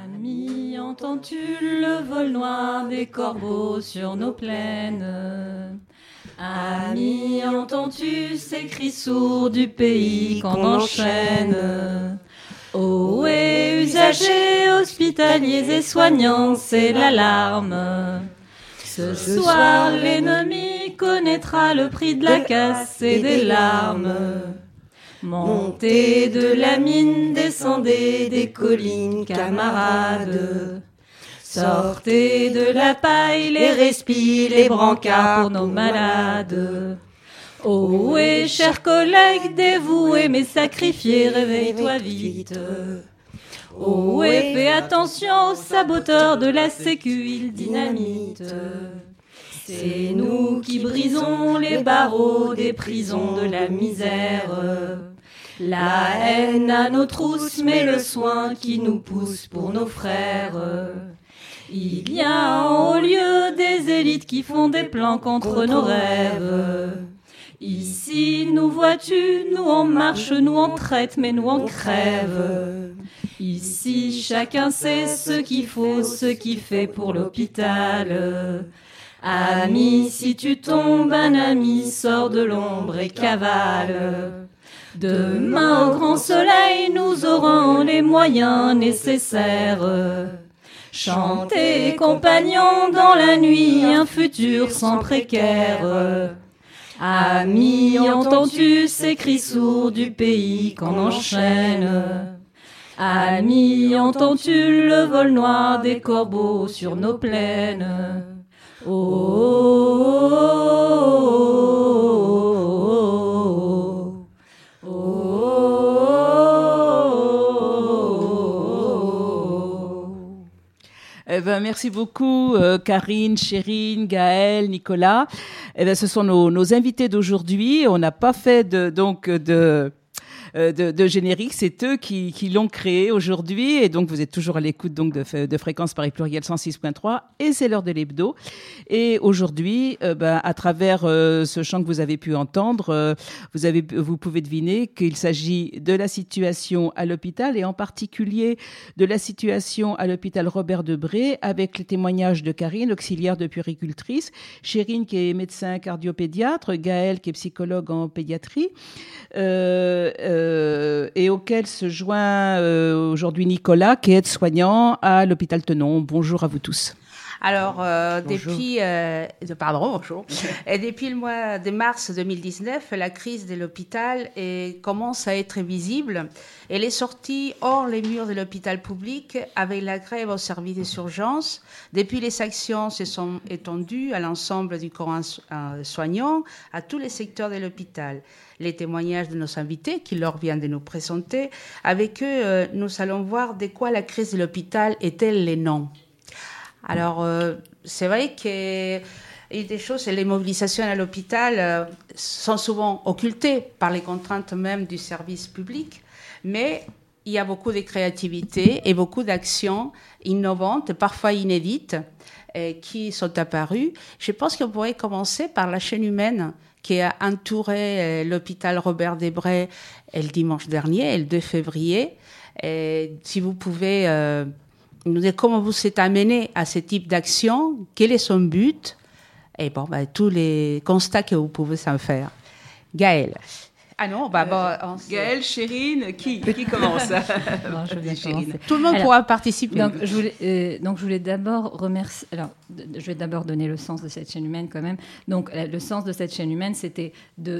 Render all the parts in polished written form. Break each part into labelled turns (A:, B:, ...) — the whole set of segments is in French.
A: Ami, entends-tu le vol noir des corbeaux sur nos plaines? Ami, entends-tu ces cris sourds du pays qu'on enchaîne? Ohé, usagers, hospitaliers et soignants, c'est l'alarme. Ce soir, l'ennemi connaîtra le prix de la casse et des larmes. Montez de la mine, descendez des collines, camarades. Sortez de la paille, les respis, les brancards pour nos malades. Ohé, chers collègues dévoués mais sacrifiés, réveille-toi vite. Ohé, fais attention aux saboteurs de la sécu, ils dynamitent. C'est nous qui brisons les barreaux des prisons de la misère. La haine à nos trousses, mais le soin qui nous pousse pour nos frères. Il y a en haut lieu des élites qui font des plans contre nos rêves. Ici, nous vois-tu, nous on marche, nous on traite, mais nous on crève. Ici, chacun sait ce qu'il faut, ce qu'il fait pour l'hôpital. Ami, si tu tombes, un ami sort de l'ombre et cavale. Demain au grand soleil, nous aurons les moyens nécessaires. Chantez, compagnons, dans la nuit, un futur sans précaire. Ami, entends-tu ces cris sourds du pays qu'on enchaîne? Ami, entends-tu le vol noir des corbeaux sur nos plaines? Oh, oh, oh, oh, oh.
B: Merci beaucoup, Karine, Chérine, Gaël, Nicolas. Ce sont nos invités d'aujourd'hui. On n'a pas fait de générique, c'est eux qui l'ont créé aujourd'hui, et donc vous êtes toujours à l'écoute donc de Fréquence Paris Pluriel 106.3, et c'est l'heure de l'hebdo. Et aujourd'hui, à travers ce chant que vous avez pu entendre, vous pouvez deviner qu'il s'agit de la situation à l'hôpital, et en particulier de la situation à l'hôpital Robert Debré, avec les témoignages de Karine, auxiliaire de puéricultrice, Chérine qui est médecin cardiopédiatre, Gaël qui est psychologue en pédiatrie, et auquel se joint aujourd'hui Nicolas, qui est aide-soignant à l'hôpital Tenon. Bonjour à vous tous.
C: Alors, bonjour. Bonjour. Et depuis le mois de mars 2019, la crise de l'hôpital commence à être visible. Elle est sortie hors les murs de l'hôpital public avec la grève au service des urgences. Depuis, les actions se sont étendues à l'ensemble du corps soignant, à tous les secteurs de l'hôpital. Les témoignages de nos invités qui leur viennent de nous présenter. Avec eux, nous allons voir de quoi la crise de l'hôpital est-elle les noms. Alors, c'est vrai que des choses, les mobilisations à l'hôpital sont souvent occultées par les contraintes même du service public, mais il y a beaucoup de créativité et beaucoup d'actions innovantes, parfois inédites, qui sont apparues. Je pense qu'on pourrait commencer par la chaîne humaine qui a entouré l'hôpital Robert Debré le dimanche dernier, le 2 février. Et si vous pouvez nous dire comment vous êtes amené à ce type d'action, quel est son but, et tous les constats que vous pouvez s'en faire. Gaël. Ah non,
B: Gaël, Chérine, qui commence?
A: Non, je vais commencer.
C: Tout le monde pourra participer.
A: Donc, je voulais d'abord remercier. Alors, je vais d'abord donner le sens de cette chaîne humaine quand même. Donc, le sens de cette chaîne humaine, c'était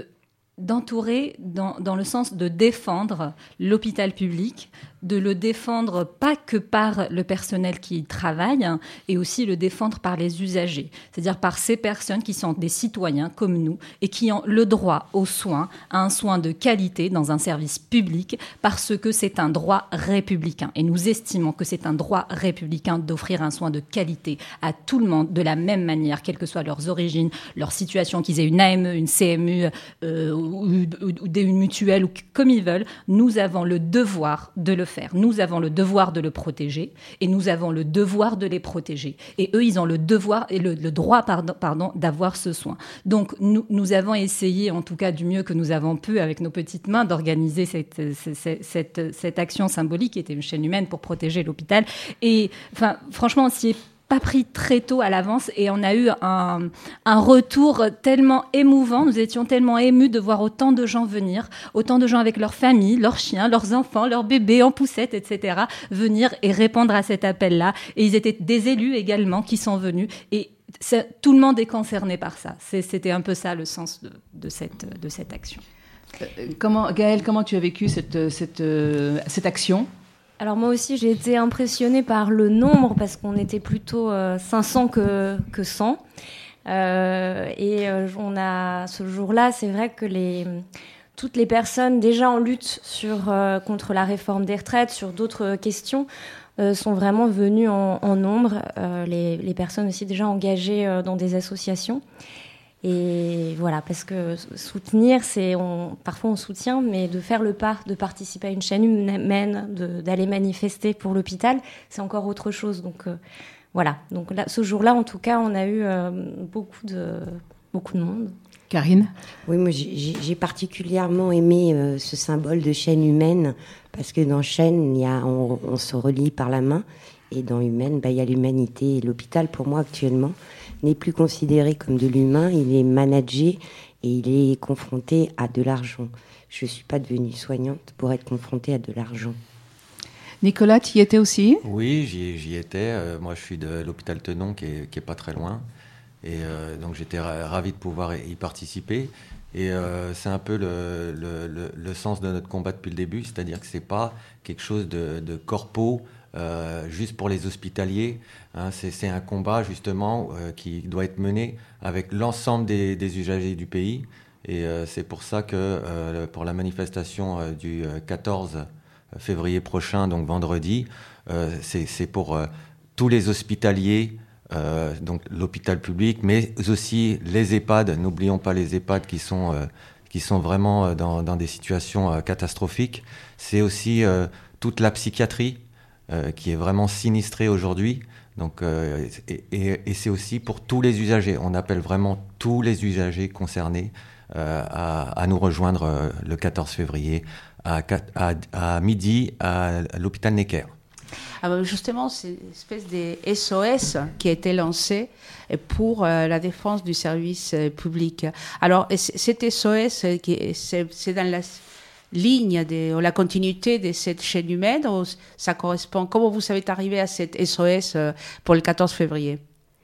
A: d'entourer dans le sens de défendre l'hôpital public, de le défendre pas que par le personnel qui y travaille, et aussi le défendre par les usagers, c'est-à-dire par ces personnes qui sont des citoyens comme nous et qui ont le droit aux soins, à un soin de qualité dans un service public, parce que c'est un droit républicain. Et nous estimons que c'est un droit républicain d'offrir un soin de qualité à tout le monde de la même manière, quelles que soient leurs origines, leur situation, qu'ils aient une AME, une CMU ou une mutuelle, ou comme ils veulent. Nous avons le devoir de le faire. faire. Nous avons le devoir de le protéger et nous avons le devoir de les protéger. Et eux, ils ont le devoir et le droit d'avoir ce soin. Donc, nous avons essayé, en tout cas du mieux que nous avons pu, avec nos petites mains, d'organiser cette action symbolique qui était une chaîne humaine pour protéger l'hôpital. Et enfin, franchement, on s'y est pas pris très tôt à l'avance et on a eu un retour tellement émouvant. Nous étions tellement émus de voir autant de gens venir, autant de gens avec leurs familles, leurs chiens, leurs enfants, leurs bébés en poussette, etc., venir et répondre à cet appel-là. Et ils étaient des élus également qui sont venus et tout le monde est concerné par ça. C'était un peu ça le sens de cette action.
B: Gaëlle, comment tu as vécu cette action ?
D: Alors moi aussi, j'ai été impressionnée par le nombre, parce qu'on était plutôt 500 que 100. Ce jour-là, c'est vrai que toutes les personnes déjà en lutte contre la réforme des retraites, sur d'autres questions, sont vraiment venues en nombre. Les personnes aussi déjà engagées dans des associations. Et voilà, parce que soutenir, parfois on soutient, mais de faire le pas, de participer à une chaîne humaine, d'aller manifester pour l'hôpital, c'est encore autre chose. Donc voilà. Donc là, ce jour-là, en tout cas, on a eu beaucoup de monde.
B: Karine ?
E: Oui, moi j'ai particulièrement aimé ce symbole de chaîne humaine, parce que dans chaîne, on se relie par la main, et dans humaine, il y a l'humanité. Et l'hôpital, pour moi, actuellement, n'est plus considéré comme de l'humain, il est managé et il est confronté à de l'argent. Je ne suis pas devenue soignante pour être confrontée à de l'argent.
B: Nicolas, tu y étais aussi ?
F: Oui, j'y étais. Moi, je suis de l'hôpital Tenon, qui est pas très loin. Et donc, j'étais ravi de pouvoir y participer. Et c'est un peu le sens de notre combat depuis le début, c'est-à-dire que ce n'est pas quelque chose de corpo, juste pour les hospitaliers. Hein, c'est un combat justement qui doit être mené avec l'ensemble des usagers du pays. Et c'est pour ça que pour la manifestation du 14 février prochain, donc vendredi, c'est pour tous les hospitaliers, donc l'hôpital public, mais aussi les EHPAD. N'oublions pas les EHPAD qui sont vraiment dans des situations catastrophiques. C'est aussi toute la psychiatrie qui est vraiment sinistrée aujourd'hui. Donc, et c'est aussi pour tous les usagers. On appelle vraiment tous les usagers concernés à nous rejoindre le 14 février à midi à l'hôpital Necker.
C: Alors justement, c'est une espèce de SOS qui a été lancé pour la défense du service public. Alors, cet SOS, c'est dans la ligne ou la continuité de cette chaîne humaine, ou ça correspond? Comment vous êtes arrivé à cette SOS pour le 14 février?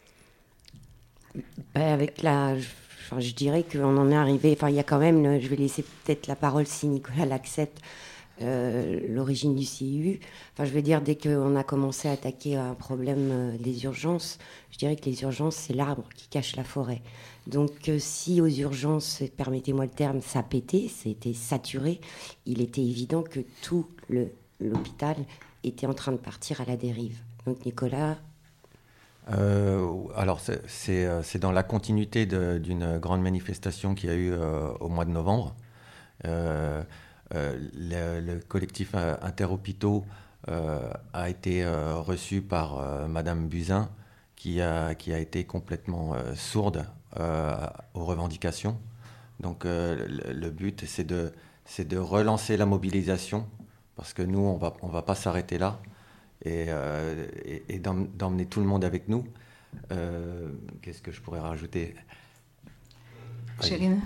E: Je dirais qu'on en est arrivé. Enfin, il y a quand même. Je vais laisser peut-être la parole si Nicolas l'accepte. L'origine du CIU. Enfin, je veux dire, dès qu'on a commencé à attaquer un problème des urgences, je dirais que les urgences, c'est l'arbre qui cache la forêt. Donc, si aux urgences, permettez-moi le terme, ça pétait, c'était saturé, il était évident que tout l'hôpital était en train de partir à la dérive. Donc, Nicolas...
F: Alors, c'est dans la continuité d'une grande manifestation qu'il y a eu au mois de novembre. Le collectif Interhôpitaux a été reçu par Madame Buzyn, qui a été complètement sourde aux revendications. Donc le but, c'est de relancer la mobilisation, parce que nous, on va pas s'arrêter là, et d'emmener tout le monde avec nous. Qu'est-ce que je pourrais rajouter ?
B: Chérine ?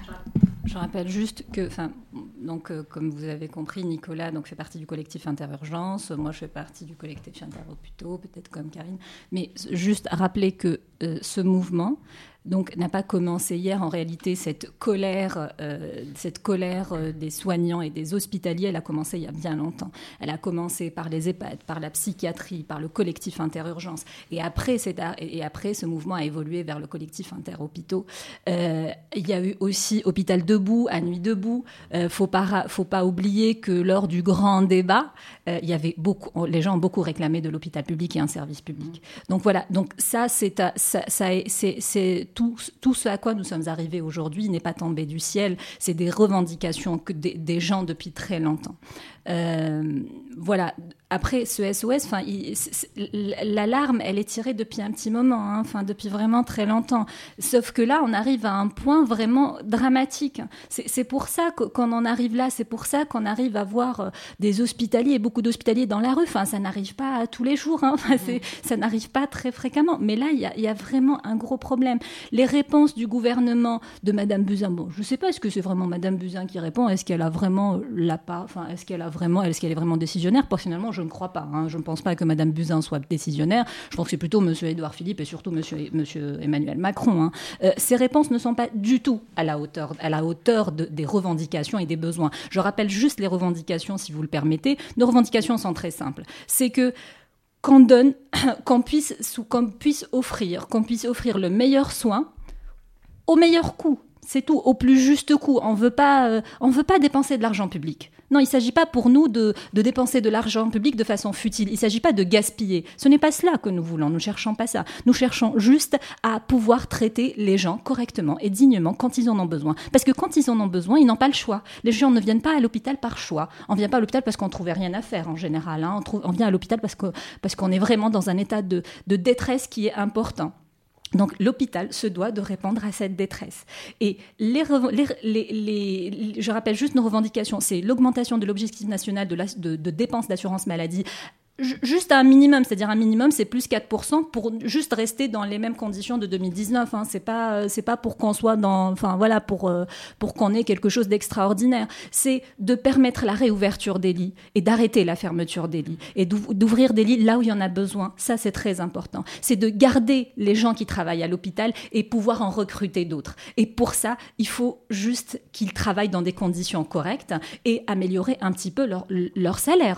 A: Je rappelle juste que, comme vous avez compris, Nicolas fait partie du collectif Interurgence. Moi, je fais partie du collectif Interhôpitaux, peut-être comme Karine. Mais juste rappeler que ce mouvement n'a pas commencé hier. En réalité, cette colère des soignants et des hospitaliers, elle a commencé il y a bien longtemps. Elle a commencé par les EHPAD, par la psychiatrie, par le collectif Interurgence. Et après, ce mouvement a évolué vers le collectif Interhôpitaux. Il y a eu aussi Hôpital Debout, à Nuit Debout. Faut pas oublier que lors du grand débat, les gens ont beaucoup réclamé de l'hôpital public et un service public. Donc voilà. Donc ça, c'est tout ce à quoi nous sommes arrivés aujourd'hui n'est pas tombé du ciel. C'est des revendications des gens depuis très longtemps. Voilà. après, ce SOS, l'alarme, elle est tirée depuis un petit moment, depuis vraiment très longtemps. Sauf que là, on arrive à un point vraiment dramatique. C'est pour ça qu'on en arrive là, c'est pour ça qu'on arrive à voir des hospitaliers, beaucoup d'hospitaliers dans la rue. Ça n'arrive pas tous les jours, ça n'arrive pas très fréquemment. Mais là, il y a vraiment un gros problème. Les réponses du gouvernement de Madame Buzyn, bon, je ne sais pas, est-ce que c'est vraiment Madame Buzyn qui répond? Est-ce qu'elle a vraiment est-ce qu'elle est vraiment décisionnaire? Personnellement, je ne crois pas. Je ne pense pas que Madame Buzyn soit décisionnaire. Je pense que c'est plutôt Monsieur Édouard Philippe et surtout Monsieur Emmanuel Macron. Ces réponses ne sont pas du tout à la hauteur des revendications et des besoins. Je rappelle juste les revendications, si vous le permettez. Nos revendications sont très simples. C'est que qu'on puisse offrir le meilleur soin au meilleur coût. C'est tout, au plus juste coût. On veut pas dépenser de l'argent public. Non, il ne s'agit pas pour nous de dépenser de l'argent public de façon futile. Il ne s'agit pas de gaspiller. Ce n'est pas cela que nous voulons. Nous ne cherchons pas ça. Nous cherchons juste à pouvoir traiter les gens correctement et dignement quand ils en ont besoin. Parce que quand ils en ont besoin, ils n'ont pas le choix. Les gens ne viennent pas à l'hôpital par choix. On ne vient pas à l'hôpital parce qu'on ne trouvait rien à faire en général. On vient à l'hôpital parce qu'on est vraiment dans un état de détresse qui est important. Donc l'hôpital se doit de répondre à cette détresse. Et je rappelle juste nos revendications, c'est l'augmentation de l'objectif national de dépenses d'assurance maladie, juste à un minimum, c'est-à-dire un minimum, c'est plus 4% pour juste rester dans les mêmes conditions de 2019. C'est pas pour qu'on soit pour qu'on ait quelque chose d'extraordinaire. C'est de permettre la réouverture des lits et d'arrêter la fermeture des lits et d'ouvrir des lits là où il y en a besoin. Ça, c'est très important. C'est de garder les gens qui travaillent à l'hôpital et pouvoir en recruter d'autres. Et pour ça, il faut juste qu'ils travaillent dans des conditions correctes et améliorer un petit peu leur salaire.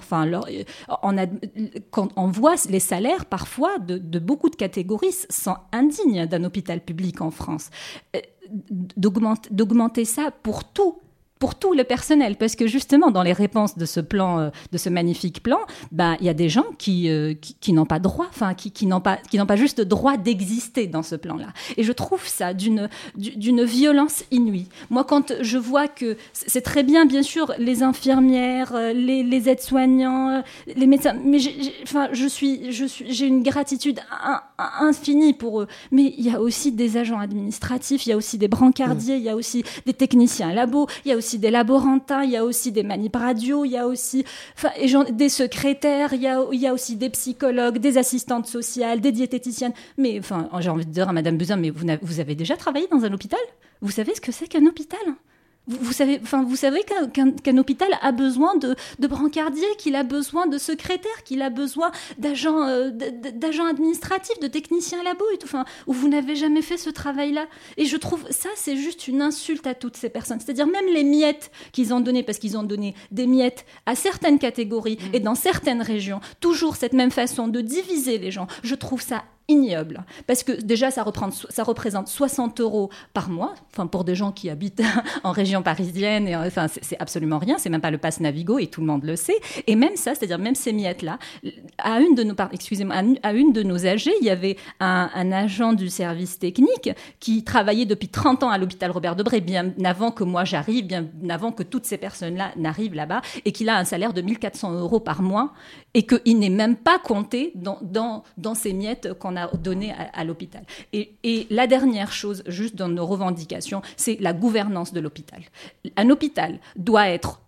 A: Quand on voit les salaires, parfois, de beaucoup de catégories sont indignes d'un hôpital public en France. D'augmenter ça pour tout le personnel, parce que justement dans les réponses de ce plan, de ce magnifique plan, il y a des gens qui n'ont pas droit, qui n'ont pas juste droit d'exister dans ce plan-là. Et je trouve ça d'une violence inouïe. Moi, quand je vois que c'est très bien sûr, les infirmières, les aides-soignants, les médecins, mais j'ai une gratitude infinie pour eux. Mais il y a aussi des agents administratifs, il y a aussi des brancardiers, il y a aussi des techniciens labo, il y a aussi des laborantins, il y a aussi des manip radio, il y a aussi des secrétaires, il y a aussi des psychologues, des assistantes sociales, des diététiciennes. Mais j'ai envie de dire à Madame Buzyn, mais vous avez déjà travaillé dans un hôpital? Vous savez ce que c'est qu'un hôpital? Vous savez qu'un hôpital a besoin de brancardiers, qu'il a besoin de secrétaires, qu'il a besoin d'agents administratifs, de techniciens labo et tout. Où vous n'avez jamais fait ce travail-là. Et je trouve ça, c'est juste une insulte à toutes ces personnes. C'est-à-dire même les miettes qu'ils ont données, parce qu'ils ont donné des miettes à certaines catégories et dans certaines régions, toujours cette même façon de diviser les gens. Je trouve ça ignoble, parce que déjà ça représente 60 € par mois, pour des gens qui habitent en région parisienne, et c'est absolument rien, c'est même pas le pass Navigo et tout le monde le sait. Et même ça, c'est-à-dire même ces miettes là, à une de nos AG, il y avait un agent du service technique qui travaillait depuis 30 ans à l'hôpital Robert Debré, bien avant que moi j'arrive, bien avant que toutes ces personnes là n'arrivent là-bas, et qu'il a un salaire de 1400 € par mois, et qu'il n'est même pas compté dans ces miettes qu'on a donné à l'hôpital. Et la dernière chose, juste dans nos revendications, c'est la gouvernance de l'hôpital. Un hôpital ne doit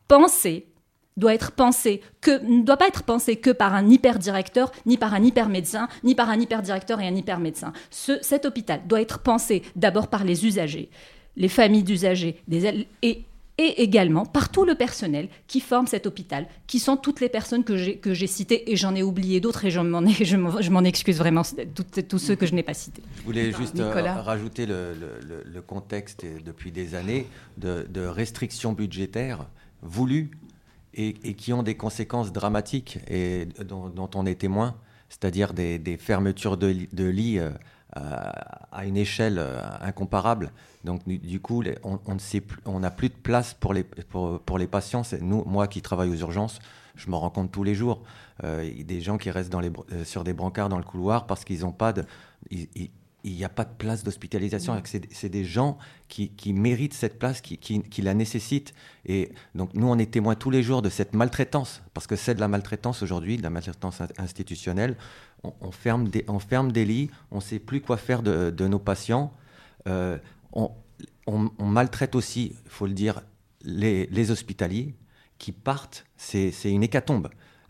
A: pas être pensé que par un hyperdirecteur, ni par un hypermédecin, ni par un hyperdirecteur et un hypermédecin. Cet hôpital doit être pensé d'abord par les usagers, les familles d'usagers, et également par tout le personnel qui forme cet hôpital, qui sont toutes les personnes que j'ai citées, et j'en ai oublié d'autres, et je m'en excuse vraiment, tous ceux que je n'ai pas cités.
F: Je voulais juste rajouter le contexte depuis des années de restrictions budgétaires voulues et qui ont des conséquences dramatiques et dont on est témoin, c'est-à-dire des fermetures de lits à une échelle incomparable. Donc du coup, on ne sait plus, on n'a plus de place pour les patients. Moi qui travaille aux urgences, je m'en rends compte tous les jours. Il y a des gens qui restent sur des brancards dans le couloir parce qu'ils n'ont pas n'y a pas de place d'hospitalisation. C'est des gens qui méritent cette place, qui la nécessitent. Et donc, nous, on est témoins tous les jours de cette maltraitance, parce que c'est de la maltraitance aujourd'hui, de la maltraitance institutionnelle. On ferme des lits, on ne sait plus quoi faire de nos patients. On maltraite aussi, il faut le dire, les hospitaliers qui partent. C'est une hécatombe.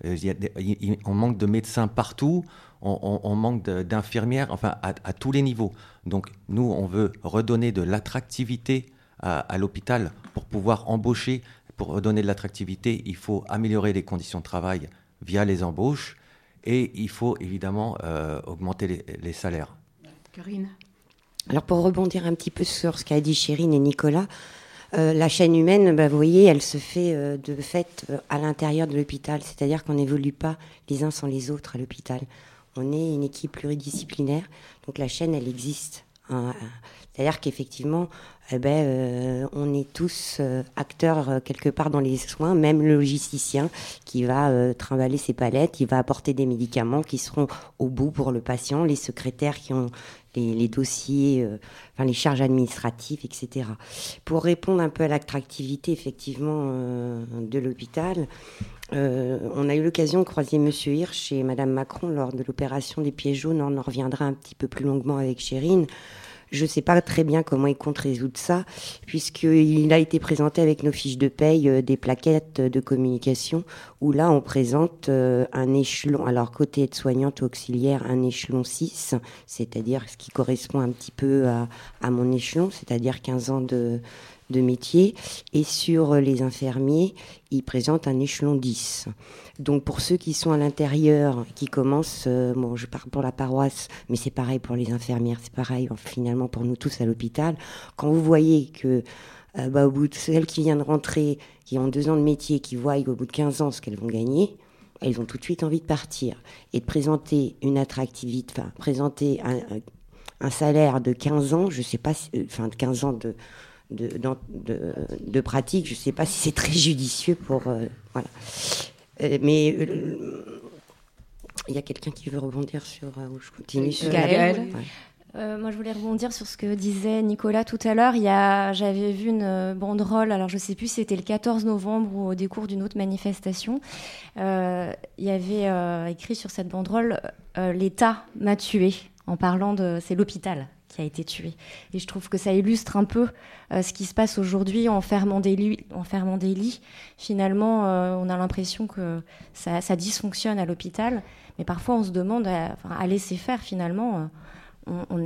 F: On manque de médecins partout, on manque d'infirmières, enfin à tous les niveaux. Donc nous, on veut redonner de l'attractivité à l'hôpital pour pouvoir embaucher. Pour redonner de l'attractivité, il faut améliorer les conditions de travail via les embauches et il faut évidemment augmenter les salaires.
B: Karine ?
E: Alors pour rebondir un petit peu sur ce qu'a dit Chérine et Nicolas, la chaîne humaine, vous voyez, elle se fait de fait à l'intérieur de l'hôpital, c'est-à-dire qu'on n'évolue pas les uns sans les autres à l'hôpital. On est une équipe pluridisciplinaire, donc la chaîne, elle existe. C'est-à-dire qu'effectivement, on est tous acteurs quelque part dans les soins, même le logisticien qui va trimballer ses palettes, qui va apporter des médicaments qui seront au bout pour le patient, les secrétaires qui ont les dossiers, les charges administratives, etc. Pour répondre un peu à l'attractivité, effectivement, de l'hôpital, on a eu l'occasion de croiser Monsieur Hirsch et Madame Macron lors de l'opération des pieds jaunes. On en reviendra un petit peu plus longuement avec Chérine. Je ne sais pas très bien comment ils comptent résoudre ça, puisqu'il a été présenté avec nos fiches de paye des plaquettes de communication, où là, on présente un échelon, alors côté aide-soignante ou auxiliaire, un échelon 6, c'est-à-dire ce qui correspond un petit peu à mon échelon, c'est-à-dire 15 ans de métier. Et sur les infirmiers, ils présentent un échelon 10. Donc pour ceux qui sont à l'intérieur, qui commencent, je parle pour la paroisse, mais c'est pareil pour les infirmières, c'est pareil finalement pour nous tous à l'hôpital. Quand vous voyez que au bout de celles qui viennent de rentrer, qui ont 2 ans de métier, qui voient au bout de 15 ans ce qu'elles vont gagner, elles ont tout de suite envie de partir. Et de présenter une attractivité, présenter un salaire de 15 ans, je sais pas, de 15 ans de pratique, je ne sais pas si c'est très judicieux pour... voilà. Mais il y a quelqu'un qui veut rebondir sur... où je continue sur...
C: Gaëlle.
E: Ouais.
D: Moi, je voulais rebondir sur ce que disait Nicolas tout à l'heure. J'avais vu une banderole, alors je ne sais plus si c'était le 14 novembre ou au décours d'une autre manifestation. Il y avait écrit sur cette banderole « L'État m'a tué », en parlant de... C'est l'hôpital qui a été tué. Et je trouve que ça illustre un peu ce qui se passe aujourd'hui en fermant des lits. Finalement, on a l'impression que ça dysfonctionne à l'hôpital, mais parfois on se demande à laisser faire finalement. On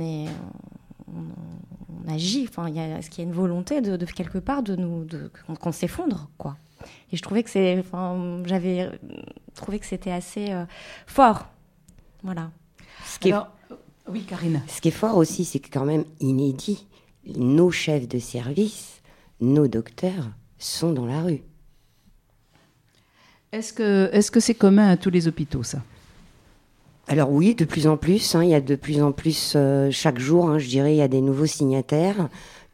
D: agit. Est-ce qu'il y a une volonté de quelque part qu'on s'effondre, quoi. Et je trouvais que j'avais trouvé que c'était assez fort. Voilà.
B: Oui, Karine.
E: Ce qui est fort aussi, c'est que quand même inédit, nos chefs de service, nos docteurs sont dans la rue.
B: Est-ce que c'est commun à tous les hôpitaux, ça ?
E: Alors oui, de plus en plus. Il y a de plus en plus, chaque jour, je dirais, il y a des nouveaux signataires,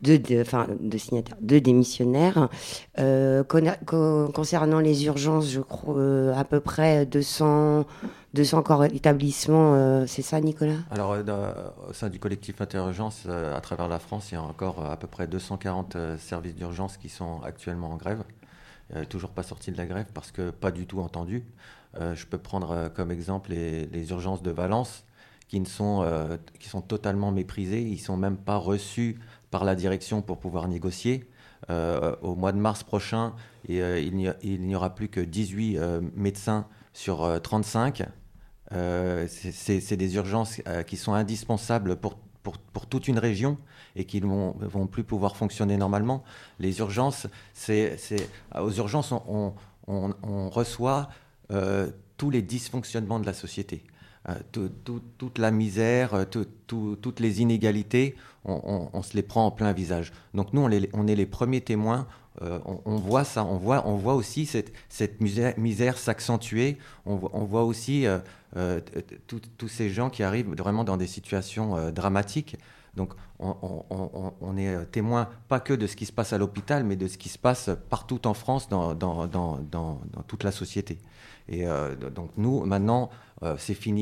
E: de démissionnaires. Concernant les urgences, je crois à peu près 200 corps établissements, c'est ça, Nicolas ?
F: Alors, au sein du collectif Interurgence, à travers la France, il y a encore à peu près 240 services d'urgence qui sont actuellement en grève. Toujours pas sortis de la grève parce que pas du tout entendus. Je peux prendre comme exemple les urgences de Valence qui sont totalement méprisées. Ils ne sont même pas reçus par la direction pour pouvoir négocier. Au mois de mars prochain, il n'y aura plus que 18 médecins sur 35. C'est des urgences qui sont indispensables pour toute une région et qui ne vont plus pouvoir fonctionner normalement. Les urgences, aux urgences, on reçoit tous les dysfonctionnements de la société. Toute la misère, toutes les inégalités, on se les prend en plein visage. Donc nous, on est les premiers témoins. On voit ça, on voit aussi cette misère s'accentuer. On voit aussi tous ces gens qui arrivent vraiment dans des situations dramatiques. Donc on est témoin pas que de ce qui se passe à l'hôpital, mais de ce qui se passe partout en France, dans toute la société. Et donc nous, maintenant, c'est fini.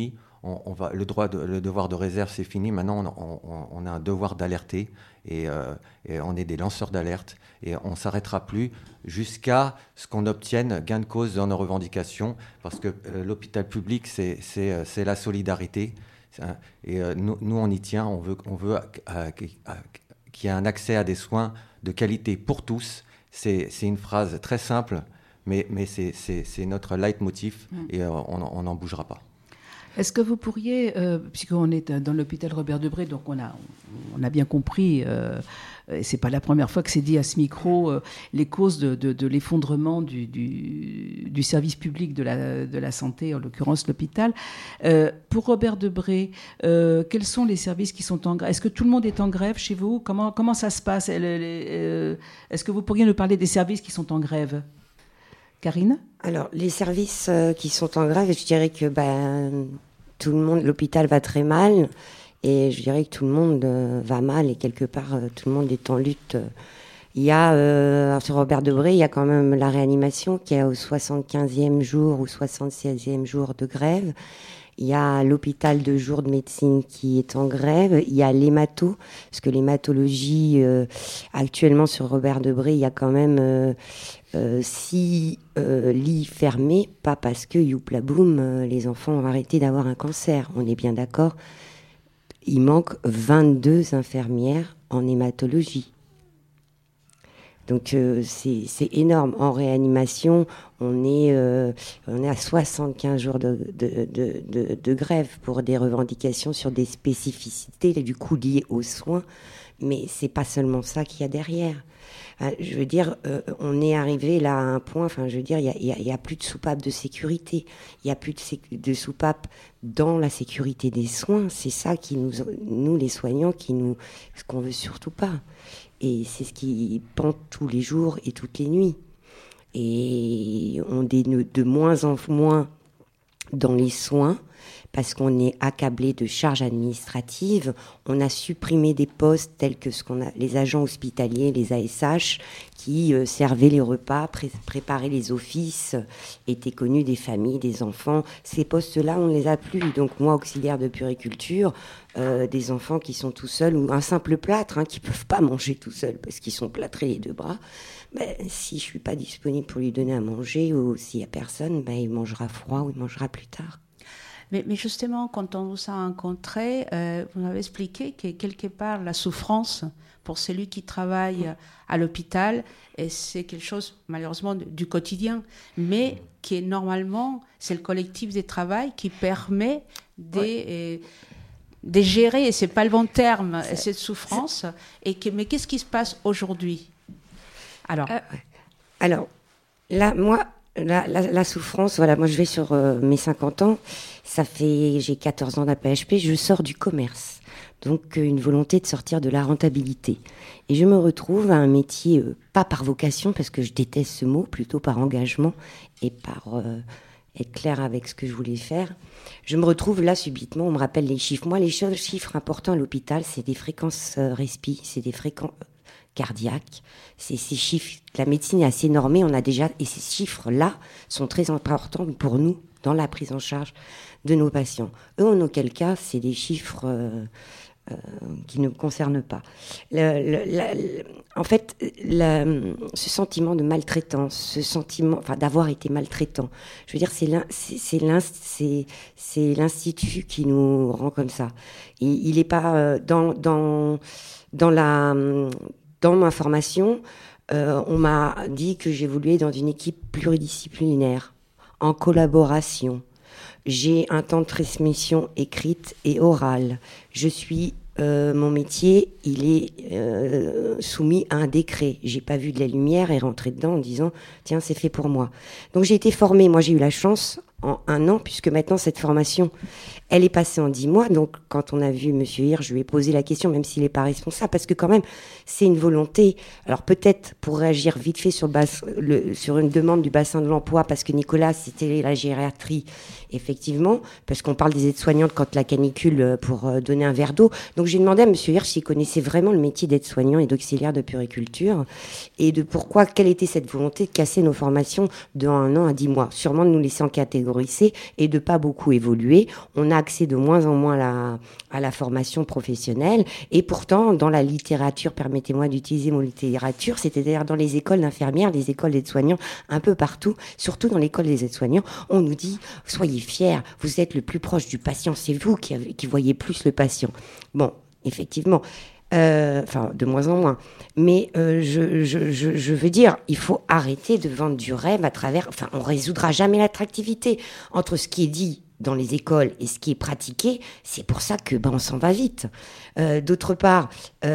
F: le devoir de réserve, c'est fini. Maintenant, on a un devoir d'alerter et on est des lanceurs d'alerte et on ne s'arrêtera plus jusqu'à ce qu'on obtienne gain de cause dans nos revendications, parce que l'hôpital public, c'est la solidarité. Et nous, on y tient. On veut qu'il y ait un accès à des soins de qualité pour tous. C'est une phrase très simple, mais c'est notre leitmotiv et on n'en bougera pas.
B: Est-ce que vous pourriez, puisqu'on est dans l'hôpital Robert Debré, donc on a bien compris, c'est pas la première fois que c'est dit à ce micro, les causes de l'effondrement du service public de la santé, en l'occurrence l'hôpital. Pour Robert Debré, quels sont les services qui sont en grève ? Est-ce que tout le monde est en grève chez vous ? Comment ça se passe ? Est-ce que vous pourriez nous parler des services qui sont en grève ? Karine ?
E: Alors, les services qui sont en grève, je dirais que tout le monde, l'hôpital va très mal, et je dirais que tout le monde va mal, et quelque part, tout le monde est en lutte. Il y a, sur Robert Debré, il y a quand même la réanimation qui est au 75e jour ou 76e jour de grève. Il y a l'hôpital de jour de médecine qui est en grève. Il y a l'hémato, parce que l'hématologie, actuellement sur Robert Debré, il y a quand même 6 lits fermés, pas parce que, youpla boum, les enfants ont arrêté d'avoir un cancer. On est bien d'accord. Il manque 22 infirmières en hématologie. Donc c'est énorme. En réanimation, on est à 75 jours de grève pour des revendications sur des spécificités, du coup liées aux soins. Mais c'est pas seulement ça qu'il y a derrière. Je veux dire, on est arrivé là à un point. Enfin, je veux dire, il y a plus de soupape de sécurité. Il y a plus de soupape dans la sécurité des soins. C'est ça qui nous les soignants, ce qu'on veut surtout pas. Et c'est ce qui pend tous les jours et toutes les nuits. Et on est de moins en moins dans les soins parce qu'on est accablé de charges administratives. On a supprimé des postes tels que les agents hospitaliers, les ASH, qui servaient les repas, préparaient les offices, étaient connus des familles, des enfants. Ces postes-là, on ne les a plus. Donc moi, auxiliaire de puériculture, des enfants qui sont tout seuls, ou un simple plâtre, qui ne peuvent pas manger tout seuls parce qu'ils sont plâtrés les deux bras, si je ne suis pas disponible pour lui donner à manger, ou s'il n'y a personne, il mangera froid ou il mangera plus tard.
C: Mais justement, quand on vous a rencontré, vous m'avez expliqué que quelque part, la souffrance pour celui qui travaille à l'hôpital, et c'est quelque chose, malheureusement, du quotidien, mais qui est normalement, c'est le collectif de travail qui permet de gérer, et ce n'est pas le bon terme, cette souffrance. Mais qu'est-ce qui se passe aujourd'hui ? Alors, là, moi... La souffrance, voilà, moi je vais sur mes 50 ans, j'ai 14 ans d'APHP, je sors du commerce, donc une volonté de sortir de la rentabilité. Et je me retrouve à un métier, pas par vocation, parce que je déteste ce mot, plutôt par engagement et par être clair avec ce que je voulais faire. Je me retrouve là subitement, on me rappelle les chiffres. Moi, les chiffres importants à l'hôpital, c'est des fréquences respi, c'est des fréquences cardiaque. Ces chiffres, la médecine est assez normée, et ces chiffres-là sont très importants pour nous dans la prise en charge de nos patients. Eux, en auquel cas, c'est des chiffres qui ne me concernent pas. En fait, ce sentiment de maltraitance, ce sentiment, d'avoir été maltraitant, je veux dire, c'est l'institut qui nous rend comme ça. Et il n'est pas dans ma formation, on m'a dit que j'évoluais dans une équipe pluridisciplinaire, en collaboration. J'ai un temps de transmission écrite et orale. Mon métier, il est soumis à un décret. J'ai pas vu de la lumière et rentré dedans en disant tiens, c'est fait pour moi. Donc j'ai été formée. Moi, j'ai eu la chance en 1 an, puisque maintenant cette formation, elle est passée en 10 mois. Donc quand on a vu Monsieur Hirsch, je lui ai posé la question, même s'il n'est pas responsable, parce que quand même, c'est une volonté. Alors peut-être pour réagir vite fait sur une demande du bassin de l'emploi, parce que Nicolas, c'était la gériatrie, effectivement, parce qu'on parle des aides-soignantes quand la canicule pour donner un verre d'eau. Donc j'ai demandé à Monsieur Hirsch s'il connaissait vraiment le métier d'aide-soignant et d'auxiliaire de puériculture, et de quelle était cette volonté de casser nos formations de 1 an à 10 mois. Sûrement de nous laisser en catégorie
E: catégorie C et de pas beaucoup évoluer. On a accès de moins en moins à la formation professionnelle et pourtant dans la littérature, permettez-moi d'utiliser mon littérature, c'est-à-dire dans les écoles d'infirmières, les écoles d'aides-soignants, un peu partout, surtout dans l'école des aides-soignants, on nous dit soyez fiers, vous êtes le plus proche du patient, c'est vous qui voyez plus le patient. Bon, effectivement. De moins en moins. Mais je veux dire, il faut arrêter de vendre du rêve à travers... Enfin, on résoudra jamais l'attractivité entre ce qui est dit dans les écoles et ce qui est pratiqué. C'est pour ça que on s'en va vite. D'autre part,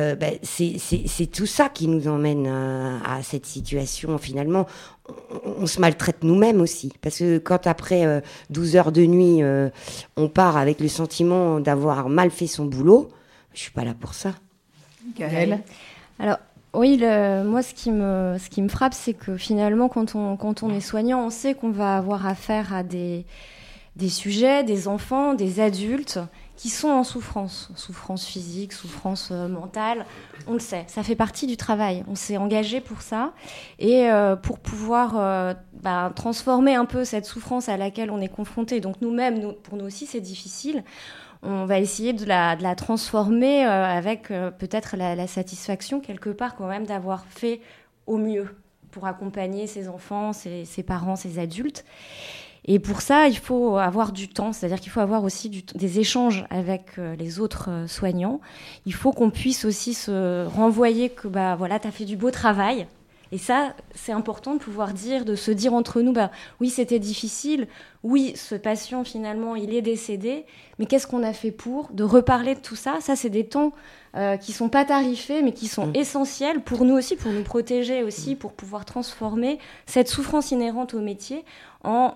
E: c'est tout ça qui nous emmène à cette situation. Finalement, on se maltraite nous-mêmes aussi. Parce que quand après 12 heures de nuit, on part avec le sentiment d'avoir mal fait son boulot, je suis pas là pour ça.
C: Gaëlle.
D: Alors, oui, moi, ce qui me frappe, c'est que finalement, quand on est soignant, on sait qu'on va avoir affaire à des sujets, des enfants, des adultes qui sont en souffrance physique, souffrance mentale. On le sait, ça fait partie du travail. On s'est engagé pour ça. Et pour pouvoir transformer un peu cette souffrance à laquelle on est confronté, donc nous-mêmes, pour nous aussi, c'est difficile. On va essayer de la transformer avec peut-être la satisfaction quelque part quand même d'avoir fait au mieux pour accompagner ses enfants, ses parents, ses adultes. Et pour ça, il faut avoir du temps, c'est-à-dire qu'il faut avoir aussi des échanges avec les autres soignants. Il faut qu'on puisse aussi se renvoyer que t'as fait du beau travail. Et ça, c'est important de pouvoir de se dire entre nous, oui, c'était difficile, oui, ce patient, finalement, il est décédé, mais qu'est-ce qu'on a fait de reparler de tout ça ? Ça, c'est des temps qui sont pas tarifés, mais qui sont essentiels pour nous aussi, pour nous protéger aussi, pour pouvoir transformer cette souffrance inhérente au métier en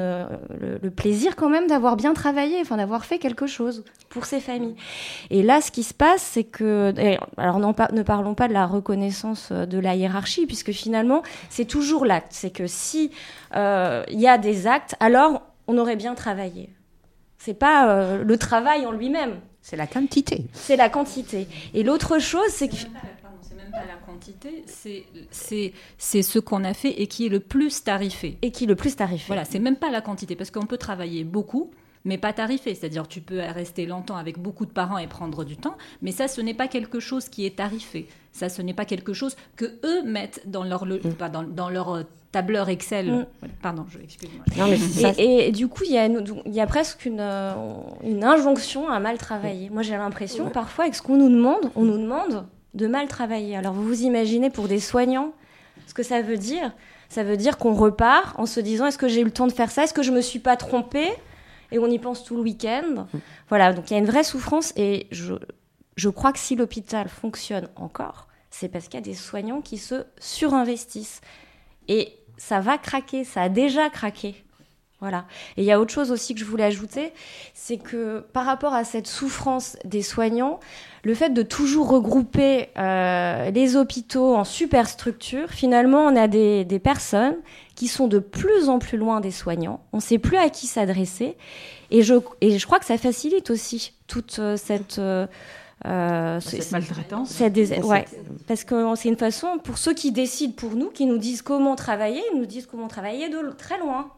D: le plaisir quand même d'avoir bien travaillé, d'avoir fait quelque chose pour ces familles. Et là, ce qui se passe, c'est que... Alors, ne parlons pas de la reconnaissance de la hiérarchie, puisque finalement, c'est toujours l'acte. C'est que si y a des actes, alors on aurait bien travaillé. C'est pas le travail en lui-même.
C: C'est la quantité.
D: C'est la quantité. Et l'autre chose, c'est que...
A: C'est même pas la quantité, c'est ce qu'on a fait et qui est le plus tarifé. Voilà, c'est même pas la quantité, parce qu'on peut travailler beaucoup, mais pas tarifé. C'est-à-dire tu peux rester longtemps avec beaucoup de parents et prendre du temps, mais ça, ce n'est pas quelque chose qui est tarifé. Ça, ce n'est pas quelque chose que eux mettent dans leur tableur Excel. Pardon, excuse-moi.
D: Non, mais et du coup, il y a presque une injonction à mal travailler. Moi, j'ai l'impression, parfois, avec ce qu'on nous demande, on nous demande de mal travailler. Alors, vous imaginez pour des soignants ce que ça veut dire ? Ça veut dire qu'on repart en se disant, est-ce que j'ai eu le temps de faire ça ? Est-ce que je me suis pas trompée ? Et on y pense tout le week-end. Voilà, donc il y a une vraie souffrance. Et je crois que si l'hôpital fonctionne encore, c'est parce qu'il y a des soignants qui se surinvestissent. Et ça va craquer, ça a déjà craqué. Voilà. Et il y a autre chose aussi que je voulais ajouter, c'est que par rapport à cette souffrance des soignants, le fait de toujours regrouper les hôpitaux en superstructures, finalement, on a des personnes qui sont de plus en plus loin des soignants. On ne sait plus à qui s'adresser. Et je crois que ça facilite aussi toute cette
B: maltraitance.
D: Parce que c'est une façon, pour ceux qui décident pour nous, qui nous disent comment travailler, ils nous disent comment travailler de très loin.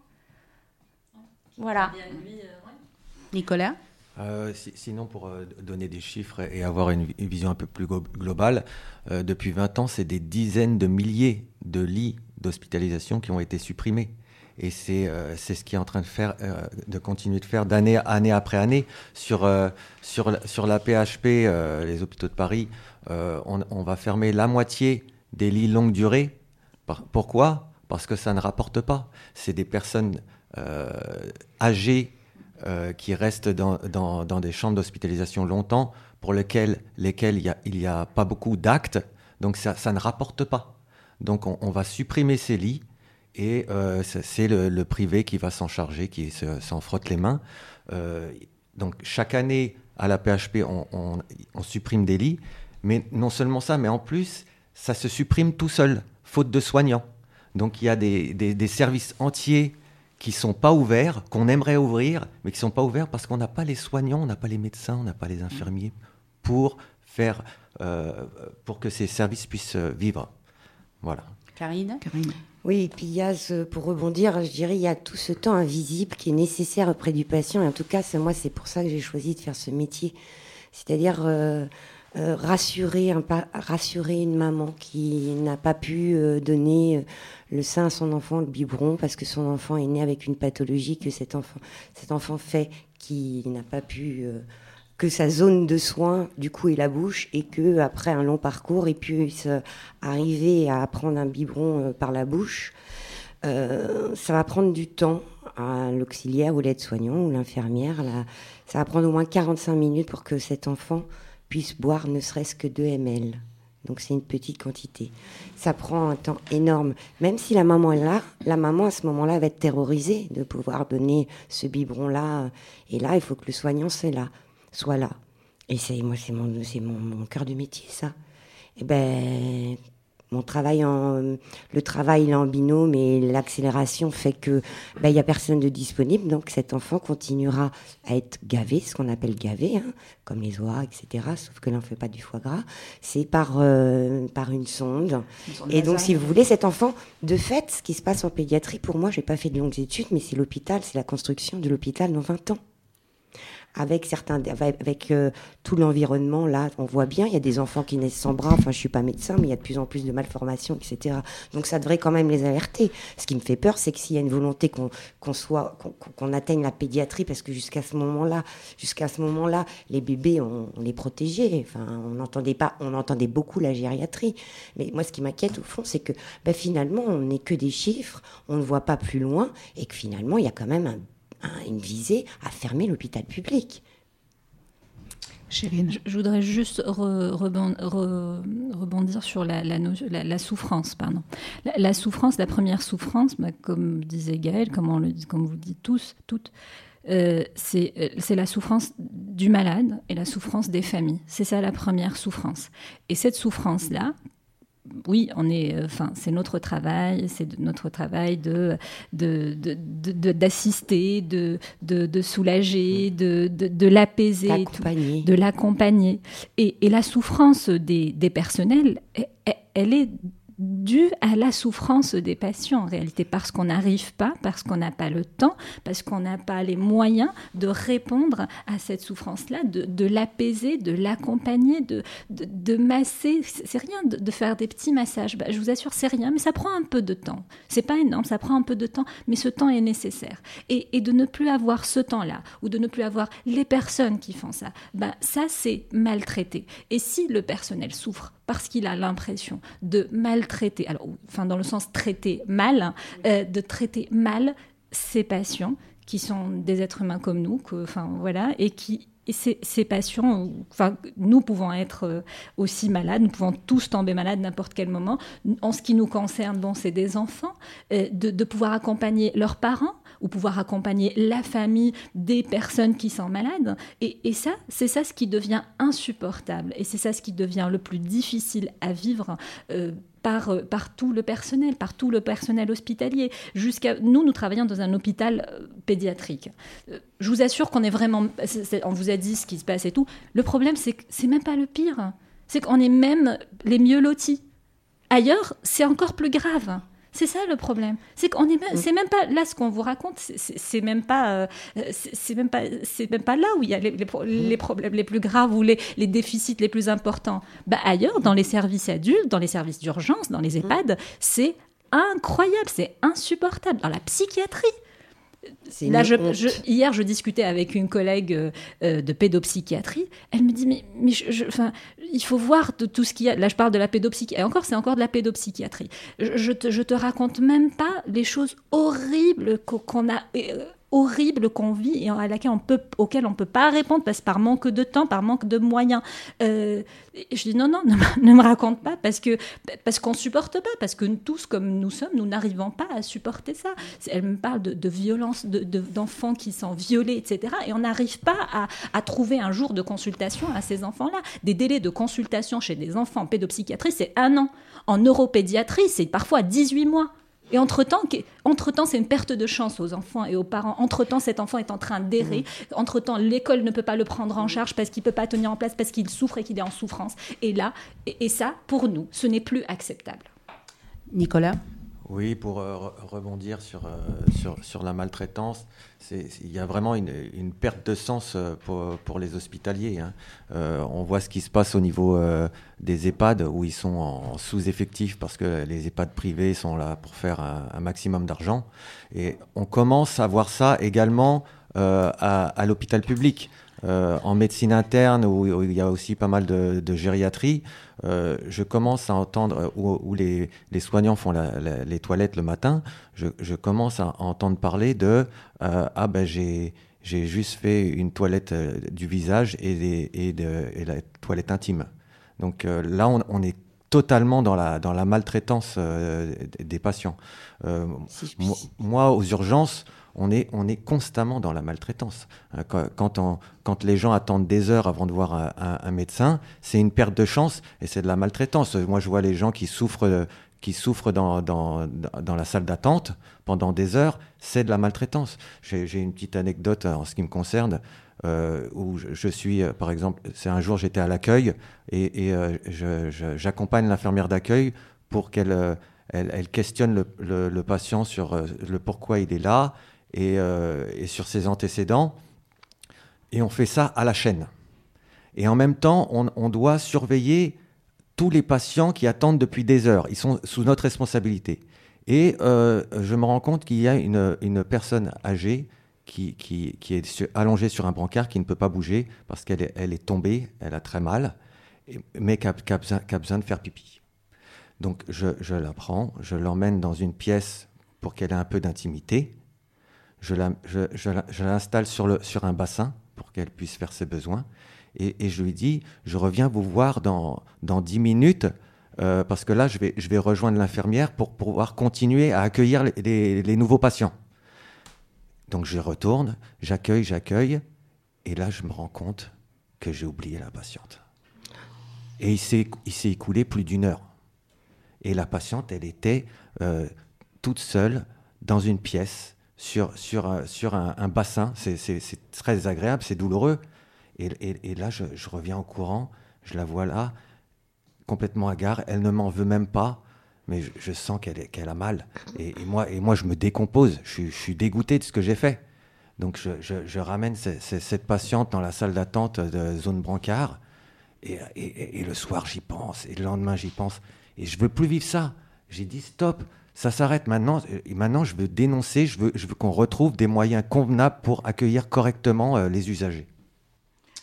D: Voilà.
C: Nicolas ?
F: Sinon, pour donner des chiffres et avoir une vision un peu plus globale, depuis 20 ans, c'est des dizaines de milliers de lits d'hospitalisation qui ont été supprimés. Et c'est ce qui est en train de continuer de faire année après année. Sur la PHP, les hôpitaux de Paris, on va fermer la moitié des lits longue durée. Pourquoi ? Parce que ça ne rapporte pas. C'est des personnes âgées qui restent dans des chambres d'hospitalisation longtemps, pour lesquelles il n'y a pas beaucoup d'actes, donc ça ne rapporte pas. Donc on va supprimer ces lits, et c'est le privé qui va s'en charger, qui s'en frotte les mains. Donc chaque année, à la PHP, on supprime des lits, mais non seulement ça, mais en plus, ça se supprime tout seul, faute de soignants. Donc il y a des services entiers qui ne sont pas ouverts, qu'on aimerait ouvrir, mais qui ne sont pas ouverts parce qu'on n'a pas les soignants, on n'a pas les médecins, on n'a pas les infirmiers pour que ces services puissent vivre. Voilà.
C: Karine.
E: Oui, et puis il y a, pour rebondir, je dirais, il y a tout ce temps invisible qui est nécessaire auprès du patient. Et en tout cas, c'est pour ça que j'ai choisi de faire ce métier. C'est-à-dire rassurer une maman qui n'a pas pu donner le sein à son enfant, le biberon, parce que son enfant est né avec une pathologie que cet enfant fait, qui n'a pas pu... que sa zone de soins, du coup, est la bouche, et qu'après un long parcours, il puisse arriver à prendre un biberon par la bouche. Ça va prendre du temps à l'auxiliaire ou l'aide-soignant ou l'infirmière. Ça va prendre au moins 45 minutes pour que cet enfant puisse boire ne serait-ce que 2 ml. Donc c'est une petite quantité. Ça prend un temps énorme. Même si la maman est là, la maman à ce moment-là va être terrorisée de pouvoir donner ce biberon-là. Et là, il faut que le soignant soit là. Et c'est mon cœur de métier, ça. Et ben, le travail il est en binôme, et l'accélération fait que il y a personne de disponible, donc cet enfant continuera à être gavé, ce qu'on appelle gavé, comme les oies, etc. Sauf que là on fait pas du foie gras, c'est par une sonde. Et donc si vous voulez, cet enfant, de fait, ce qui se passe en pédiatrie, pour moi, j'ai pas fait de longues études, mais c'est l'hôpital, c'est la construction de l'hôpital dans 20 ans. Avec tout l'environnement, là, on voit bien, il y a des enfants qui naissent sans bras. Enfin, je suis pas médecin, mais il y a de plus en plus de malformations, etc. Donc, ça devrait quand même les alerter. Ce qui me fait peur, c'est que s'il y a une volonté qu'on atteigne la pédiatrie, parce que jusqu'à ce moment-là, les bébés, on les protégeait. Enfin, on entendait beaucoup la gériatrie. Mais moi, ce qui m'inquiète, au fond, c'est que, finalement, on n'est que des chiffres, on ne voit pas plus loin, et que finalement, il y a quand même une visée à fermer l'hôpital public.
A: Chérine. Je voudrais juste rebondir sur la souffrance. Pardon. La souffrance, la première souffrance, comme disait Gaëlle, comme vous le dites tous, toutes, c'est la souffrance du malade et la souffrance des familles. C'est ça la première souffrance. Et cette souffrance-là, oui, c'est notre travail, d'assister, de soulager, de l'apaiser, de l'accompagner. Et la souffrance des personnels, elle est due à la souffrance des patients en réalité, parce qu'on n'arrive pas, parce qu'on n'a pas le temps, parce qu'on n'a pas les moyens de répondre à cette souffrance-là, de l'apaiser, de l'accompagner, de masser. C'est rien de faire des petits massages. Je vous assure, c'est rien, mais ça prend un peu de temps. C'est pas énorme, ça prend un peu de temps, mais ce temps est nécessaire. Et de ne plus avoir ce temps-là, ou de ne plus avoir les personnes qui font ça, ça c'est maltraité. Et si le personnel souffre parce qu'il a l'impression de maltraiter, dans le sens traiter mal, de traiter mal ces patients qui sont des êtres humains comme nous, et ces patients, nous pouvons être aussi malades, nous pouvons tous tomber malades n'importe quel moment. En ce qui nous concerne, c'est des enfants, de pouvoir accompagner leurs parents, ou pouvoir accompagner la famille des personnes qui sont malades. Et ça, c'est ça ce qui devient insupportable. Et c'est ça ce qui devient le plus difficile à vivre par tout le personnel hospitalier. Nous travaillons dans un hôpital pédiatrique. Je vous assure qu'on est vraiment... on vous a dit ce qui se passe et tout. Le problème, c'est que c'est même pas le pire. C'est qu'on est même les mieux lotis. Ailleurs, c'est encore plus grave. C'est ça le problème. C'est qu'on est même, c'est même pas là ce qu'on vous raconte. C'est même pas là où il y a les problèmes les plus graves ou les déficits les plus importants. Ailleurs, dans les services adultes, dans les services d'urgence, dans les EHPAD, c'est incroyable, c'est insupportable. Dans la psychiatrie. Là, hier, je discutais avec une collègue de pédopsychiatrie. Elle me dit, mais il faut voir de tout ce qu'il y a. Là, je parle de la pédopsychiatrie. Et encore, c'est encore de la pédopsychiatrie. Je te raconte même pas les choses horribles horribles qu'on vit et auxquelles on peut pas répondre par manque de temps, par manque de moyens. Je dis non, ne me raconte pas parce qu'on supporte pas, parce que tous comme nous sommes, nous n'arrivons pas à supporter ça. Elle me parle de violence, d'enfants qui sont violés, etc. Et on n'arrive pas à trouver un jour de consultation à ces enfants-là. Des délais de consultation chez des enfants en pédopsychiatrie, c'est 1 an. En neuropédiatrie, c'est parfois 18 mois. Et entre-temps, c'est une perte de chance aux enfants et aux parents. Entre-temps, cet enfant est en train d'errer. Entre-temps, l'école ne peut pas le prendre en charge parce qu'il ne peut pas tenir en place, parce qu'il souffre et qu'il est en souffrance. Et ça, pour nous, ce n'est plus acceptable.
C: Nicolas ?
F: Oui, pour rebondir sur la maltraitance, il y a vraiment une perte de sens pour les hospitaliers. Hein. On voit ce qui se passe au niveau des EHPAD où ils sont en sous-effectif parce que les EHPAD privés sont là pour faire un maximum d'argent. Et on commence à voir ça également à l'hôpital public. En médecine interne, où il y a aussi pas mal de gériatrie, je commence à entendre, où les soignants font les toilettes le matin, je commence à entendre parler de j'ai juste fait une toilette du visage et la toilette intime. Donc là, on est totalement dans la maltraitance des patients. Moi, aux urgences, on est constamment dans la maltraitance. Quand les gens attendent des heures avant de voir un médecin, c'est une perte de chance et c'est de la maltraitance. Moi, je vois les gens qui souffrent dans la salle d'attente pendant des heures, c'est de la maltraitance. J'ai une petite anecdote en ce qui me concerne, où je suis, par exemple, c'est un jour j'étais à l'accueil et j'accompagne l'infirmière d'accueil pour qu'elle questionne le patient sur le pourquoi il est là, et sur ses antécédents, et on fait ça à la chaîne. Et en même temps, on doit surveiller tous les patients qui attendent depuis des heures. Ils sont sous notre responsabilité. Et je me rends compte qu'il y a une personne âgée qui est allongée sur un brancard, qui ne peut pas bouger parce qu'elle est tombée, elle a très mal, mais qui a besoin de faire pipi. Donc je la prends, je l'emmène dans une pièce pour qu'elle ait un peu d'intimité. Je l'installe sur un bassin pour qu'elle puisse faire ses besoins. Et je lui dis, je reviens vous voir dans 10 minutes, parce que là, je vais rejoindre l'infirmière pour pouvoir continuer à accueillir les nouveaux patients. Donc je retourne, j'accueille, et là, je me rends compte que j'ai oublié la patiente. Et il s'est écoulé plus d'1 heure. Et la patiente, elle était toute seule dans une pièce, sur un bassin. C'est très désagréable, c'est douloureux. Et là, je reviens en courant, je la vois là, complètement hagard. Elle ne m'en veut même pas, mais je sens qu'elle a mal. Et moi, je me décompose. Je suis dégoûté de ce que j'ai fait. Donc, je ramène cette patiente dans la salle d'attente de zone brancard. Et le soir, j'y pense. Et le lendemain, j'y pense. Et je veux plus vivre ça. J'ai dit stop. Ça s'arrête maintenant. Et maintenant, je veux dénoncer. Je veux qu'on retrouve des moyens convenables pour accueillir correctement les usagers.
C: Karine ?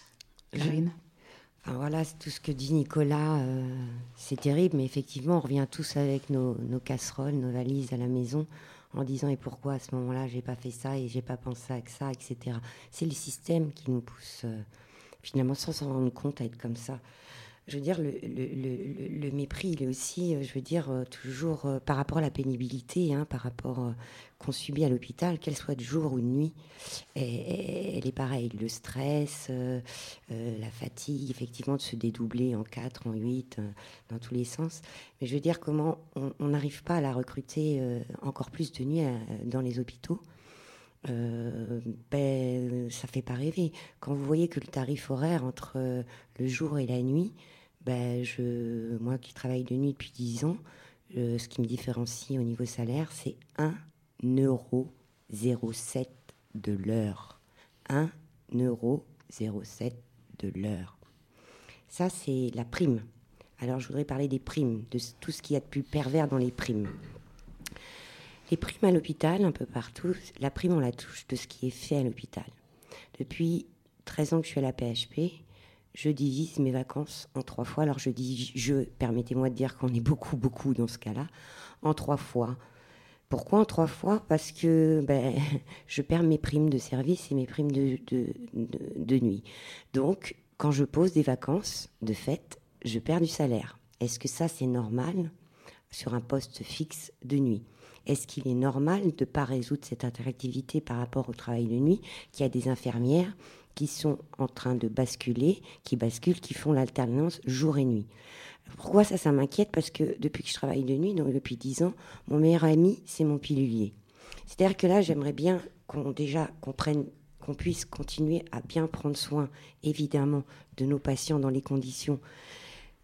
E: Enfin, voilà, c'est tout ce que dit Nicolas, c'est terrible, mais effectivement, on revient tous avec nos casseroles, nos valises à la maison, en disant et pourquoi à ce moment-là, j'ai pas fait ça et j'ai pas pensé à ça, etc. C'est le système qui nous pousse, finalement, sans s'en rendre compte, à être comme ça. Je veux dire, le mépris, il est aussi, je veux dire, toujours par rapport à la pénibilité, par rapport qu'on subit à l'hôpital, qu'elle soit de jour ou de nuit, elle est pareille. Le stress, la fatigue, effectivement, de se dédoubler en 4, en 8, dans tous les sens. Mais je veux dire, comment on n'arrive pas à la recruter encore plus de nuit dans les hôpitaux. Ça fait pas rêver. Quand vous voyez que le tarif horaire entre le jour et la nuit, moi qui travaille de nuit depuis 10 ans, ce qui me différencie au niveau salaire, c'est 1,07 € de l'heure. 1,07 € de l'heure. Ça, c'est la prime. Alors, je voudrais parler des primes, de tout ce qu'il y a de plus pervers dans les primes. Les primes à l'hôpital, un peu partout, la prime, on la touche de ce qui est fait à l'hôpital. Depuis 13 ans que je suis à la PHP, je divise mes vacances en 3 fois. Alors je dis permettez-moi de dire qu'on est beaucoup dans ce cas-là, en 3 fois. Pourquoi en 3 fois ? Parce que je perds mes primes de service et mes primes de nuit. Donc, quand je pose des vacances, de fait, je perds du salaire. Est-ce que ça, c'est normal sur un poste fixe de nuit ? Est-ce qu'il est normal de ne pas résoudre cette interactivité par rapport au travail de nuit, qu'il y a des infirmières qui sont en train de basculer, qui font l'alternance jour et nuit. Pourquoi ça m'inquiète ? Parce que depuis que je travaille de nuit, donc depuis 10 ans, mon meilleur ami, c'est mon pilulier. C'est-à-dire que là, j'aimerais bien qu'on puisse continuer à bien prendre soin, évidemment, de nos patients dans les conditions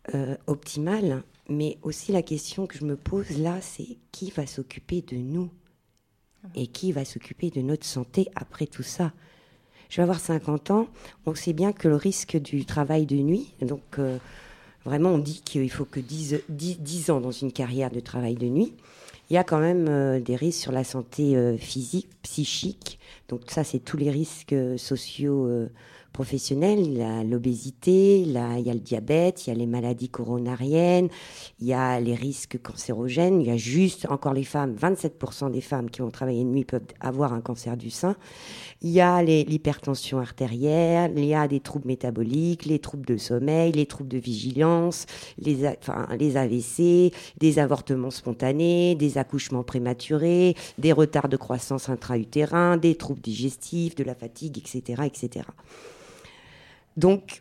E: optimale, mais aussi la question que je me pose là, c'est qui va s'occuper de nous et qui va s'occuper de notre santé après tout ça. Je vais avoir 50 ans, on sait bien que le risque du travail de nuit, donc vraiment on dit qu'il faut que 10 ans dans une carrière de travail de nuit, il y a quand même des risques sur la santé physique, psychique, donc ça c'est tous les risques sociaux professionnels, l'obésité, il y a le diabète, il y a les maladies coronariennes, il y a les risques cancérogènes, il y a juste encore les femmes, 27% des femmes qui vont travailler de nuit peuvent avoir un cancer du sein, il y a l'hypertension artérielle, il y a des troubles métaboliques, les troubles de sommeil, les troubles de vigilance, les AVC, des avortements spontanés, des accouchements prématurés, des retards de croissance intra-utérin, des troubles digestifs, de la fatigue, etc., etc. Donc,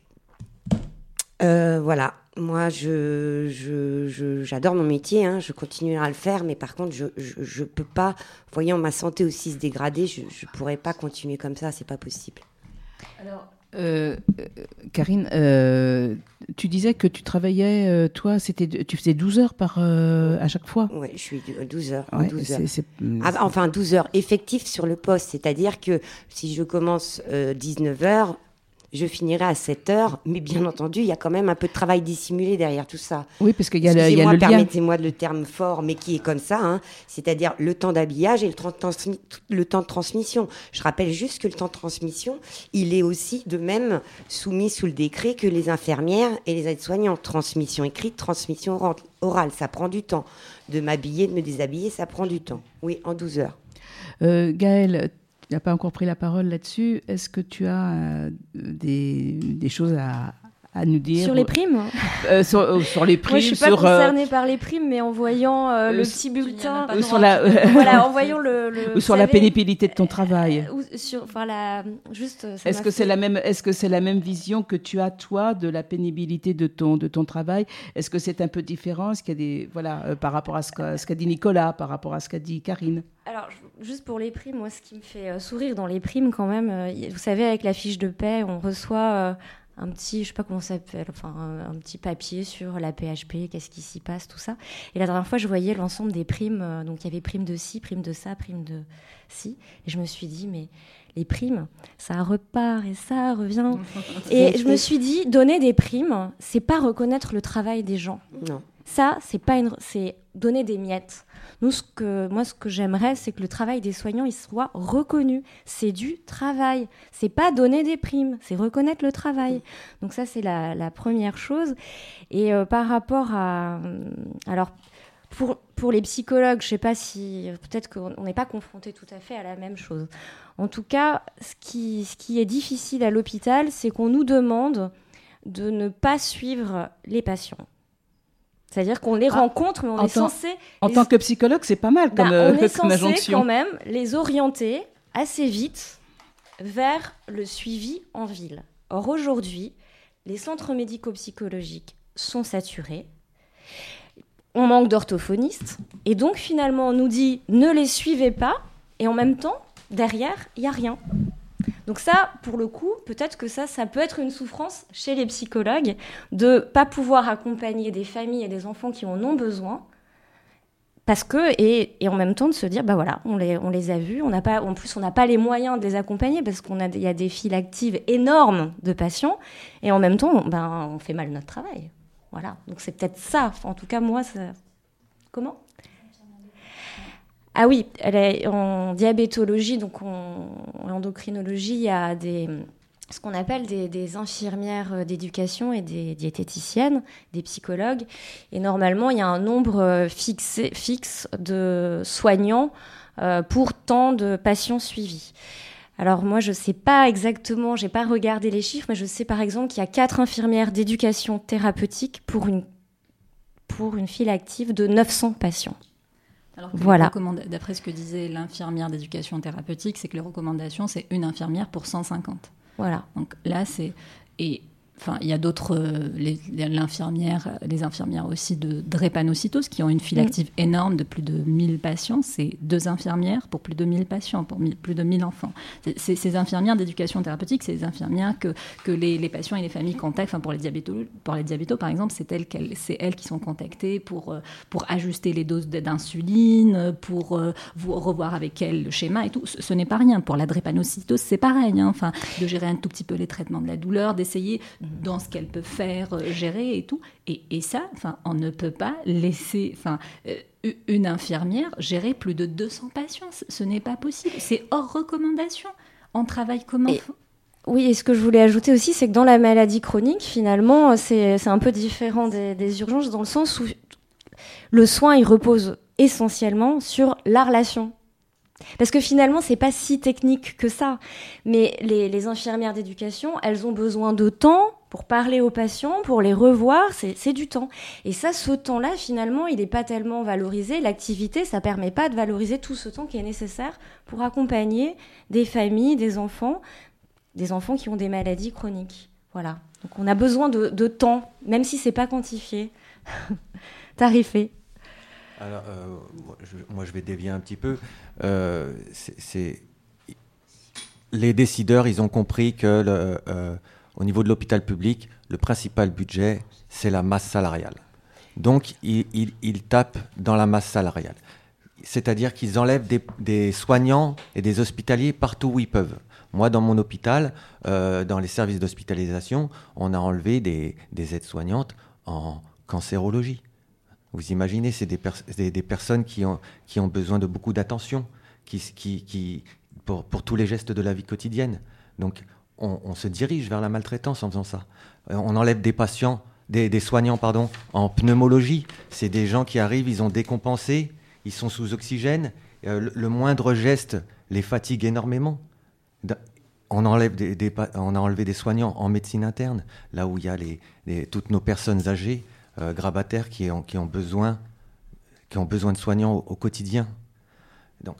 E: voilà, moi, j'adore mon métier, hein, je continuerai à le faire, mais par contre, je peux pas, voyant ma santé aussi se dégrader, je pourrais pas continuer comme ça, c'est pas possible.
B: Alors, Karine, tu disais que tu travaillais, toi, tu faisais 12 heures à chaque fois.
E: Oui, je suis 12 heures.
B: Ouais,
E: 12 heures. Enfin, 12 heures effectives sur le poste, c'est-à-dire que si je commence 19 heures, je finirai à 7 heures, mais bien entendu, il y a quand même un peu de travail dissimulé derrière tout ça.
B: Oui, parce qu'il y a le lien.
E: Permettez-moi le terme fort, mais qui est comme ça, hein, c'est-à-dire le temps d'habillage et le temps de transmission. Je rappelle juste que le temps de transmission, il est aussi de même soumis sous le décret que les infirmières et les aides-soignants. Transmission écrite, transmission orale, ça prend du temps. De m'habiller, de me déshabiller, ça prend du temps. Oui, en 12 heures.
B: Gaëlle, tu n'as pas encore pris la parole là-dessus. Est-ce que tu as des choses à nous dire
D: sur les primes
B: sur les primes.
D: Moi, je suis pas concernée par les primes, mais en voyant le petit bulletin, voilà, en voyant
B: ou sur la pénibilité de ton travail.
D: Est-ce
B: que c'est la même vision que tu as toi de la pénibilité de ton travail? Est-ce que c'est un peu différent? Est-ce qu'il y a des par rapport à ce qu'a dit Nicolas, par rapport à ce qu'a dit Karine?
D: Alors, juste pour les primes, moi, ce qui me fait sourire dans les primes, quand même, vous savez, avec la fiche de paie, on reçoit un petit, je sais pas comment ça s'appelle, un petit papier sur la PHP, qu'est-ce qui s'y passe, tout ça. Et la dernière fois, je voyais l'ensemble des primes. Donc, il y avait prime de ci, prime de ça, prime de ci. Et je me suis dit, mais les primes, ça repart et ça revient. Et je me suis dit, donner des primes, c'est pas reconnaître le travail des gens.
E: Non.
D: Ça, c'est donner des miettes. Nous, ce que j'aimerais, c'est que le travail des soignants, il soit reconnu. C'est du travail. C'est pas donner des primes, c'est reconnaître le travail. Donc ça, c'est la première chose. Et par rapport à... Alors, pour les psychologues, je sais pas si... Peut-être qu'on n'est pas confronté tout à fait à la même chose. En tout cas, ce qui est difficile à l'hôpital, c'est qu'on nous demande de ne pas suivre les patients. C'est-à-dire qu'on les rencontre, mais on est censé...
B: En tant que psychologue, c'est pas mal comme
D: on est censé
B: injonction.
D: Quand même les orienter assez vite vers le suivi en ville. Or, aujourd'hui, les centres médico-psychologiques sont saturés. On manque d'orthophonistes. Et donc, finalement, on nous dit « ne les suivez pas ». Et en même temps, derrière, il n'y a rien. Donc ça, pour le coup, peut-être que ça peut être une souffrance chez les psychologues de ne pas pouvoir accompagner des familles et des enfants qui en ont besoin, parce que, et en même temps de se dire, bah voilà, on les a vus, en plus on n'a pas les moyens de les accompagner, parce qu'il y a des files actives énormes de patients, et en même temps, on fait mal notre travail. Voilà, donc c'est peut-être ça, en tout cas moi, ça... Comment ? Ah oui, elle est en diabétologie, donc en endocrinologie, il y a ce qu'on appelle des infirmières d'éducation et des diététiciennes, des psychologues. Et normalement, il y a un nombre fixe de soignants pour tant de patients suivis. Alors moi, je ne sais pas exactement, je n'ai pas regardé les chiffres, mais je sais par exemple qu'il y a 4 infirmières d'éducation thérapeutique pour une file active de 900 patients.
A: Alors que
D: voilà.
A: D'après ce que disait l'infirmière d'éducation thérapeutique, c'est que les recommandations, c'est une infirmière pour 150.
D: Voilà.
A: Donc là, et il y a d'autres, les infirmières aussi de drépanocytose qui ont une file active énorme de plus de 1000 patients. C'est 2 infirmières pour plus de 1000 patients, pour plus de 1000 enfants. Ces infirmières d'éducation thérapeutique, c'est des infirmières que les patients et les familles contactent. Pour les diabétos, par exemple, c'est elles qui sont contactées pour ajuster les doses d'insuline, pour revoir avec elles le schéma et tout. Ce n'est pas rien. Pour la drépanocytose, c'est pareil. De gérer un tout petit peu les traitements de la douleur, d'essayer dans ce qu'elle peut faire, gérer et tout. Et ça, on ne peut pas laisser une infirmière gérer plus de 200 patients. Ce n'est pas possible. C'est hors recommandation. On travaille comment
D: Oui, et ce que je voulais ajouter aussi, c'est que dans la maladie chronique, finalement, c'est un peu différent des urgences, dans le sens où le soin, il repose essentiellement sur la relation. Parce que finalement, c'est pas si technique que ça. Mais les infirmières d'éducation, elles ont besoin de temps pour parler aux patients, pour les revoir, c'est du temps. Et ça, ce temps-là, finalement, il n'est pas tellement valorisé. L'activité, ça permet pas de valoriser tout ce temps qui est nécessaire pour accompagner des familles, des enfants qui ont des maladies chroniques. Voilà. Donc on a besoin de temps, même si c'est pas quantifié, tarifé.
F: Alors, moi, je vais dévier un petit peu. Les décideurs, ils ont compris que au niveau de l'hôpital public, le principal budget, c'est la masse salariale. Donc, ils tapent dans la masse salariale. C'est-à-dire qu'ils enlèvent des soignants et des hospitaliers partout où ils peuvent. Moi, dans mon hôpital, dans les services d'hospitalisation, on a enlevé des aides-soignantes en cancérologie. Vous imaginez, c'est des personnes qui ont besoin de beaucoup d'attention, pour tous les gestes de la vie quotidienne. Donc, on se dirige vers la maltraitance en faisant ça. On enlève des soignants en pneumologie. C'est des gens qui arrivent, ils ont décompensé, ils sont sous oxygène. Le moindre geste les fatigue énormément. On a enlevé des soignants en médecine interne, là où il y a toutes nos personnes âgées, grabataires qui ont besoin de soignants au quotidien. Donc,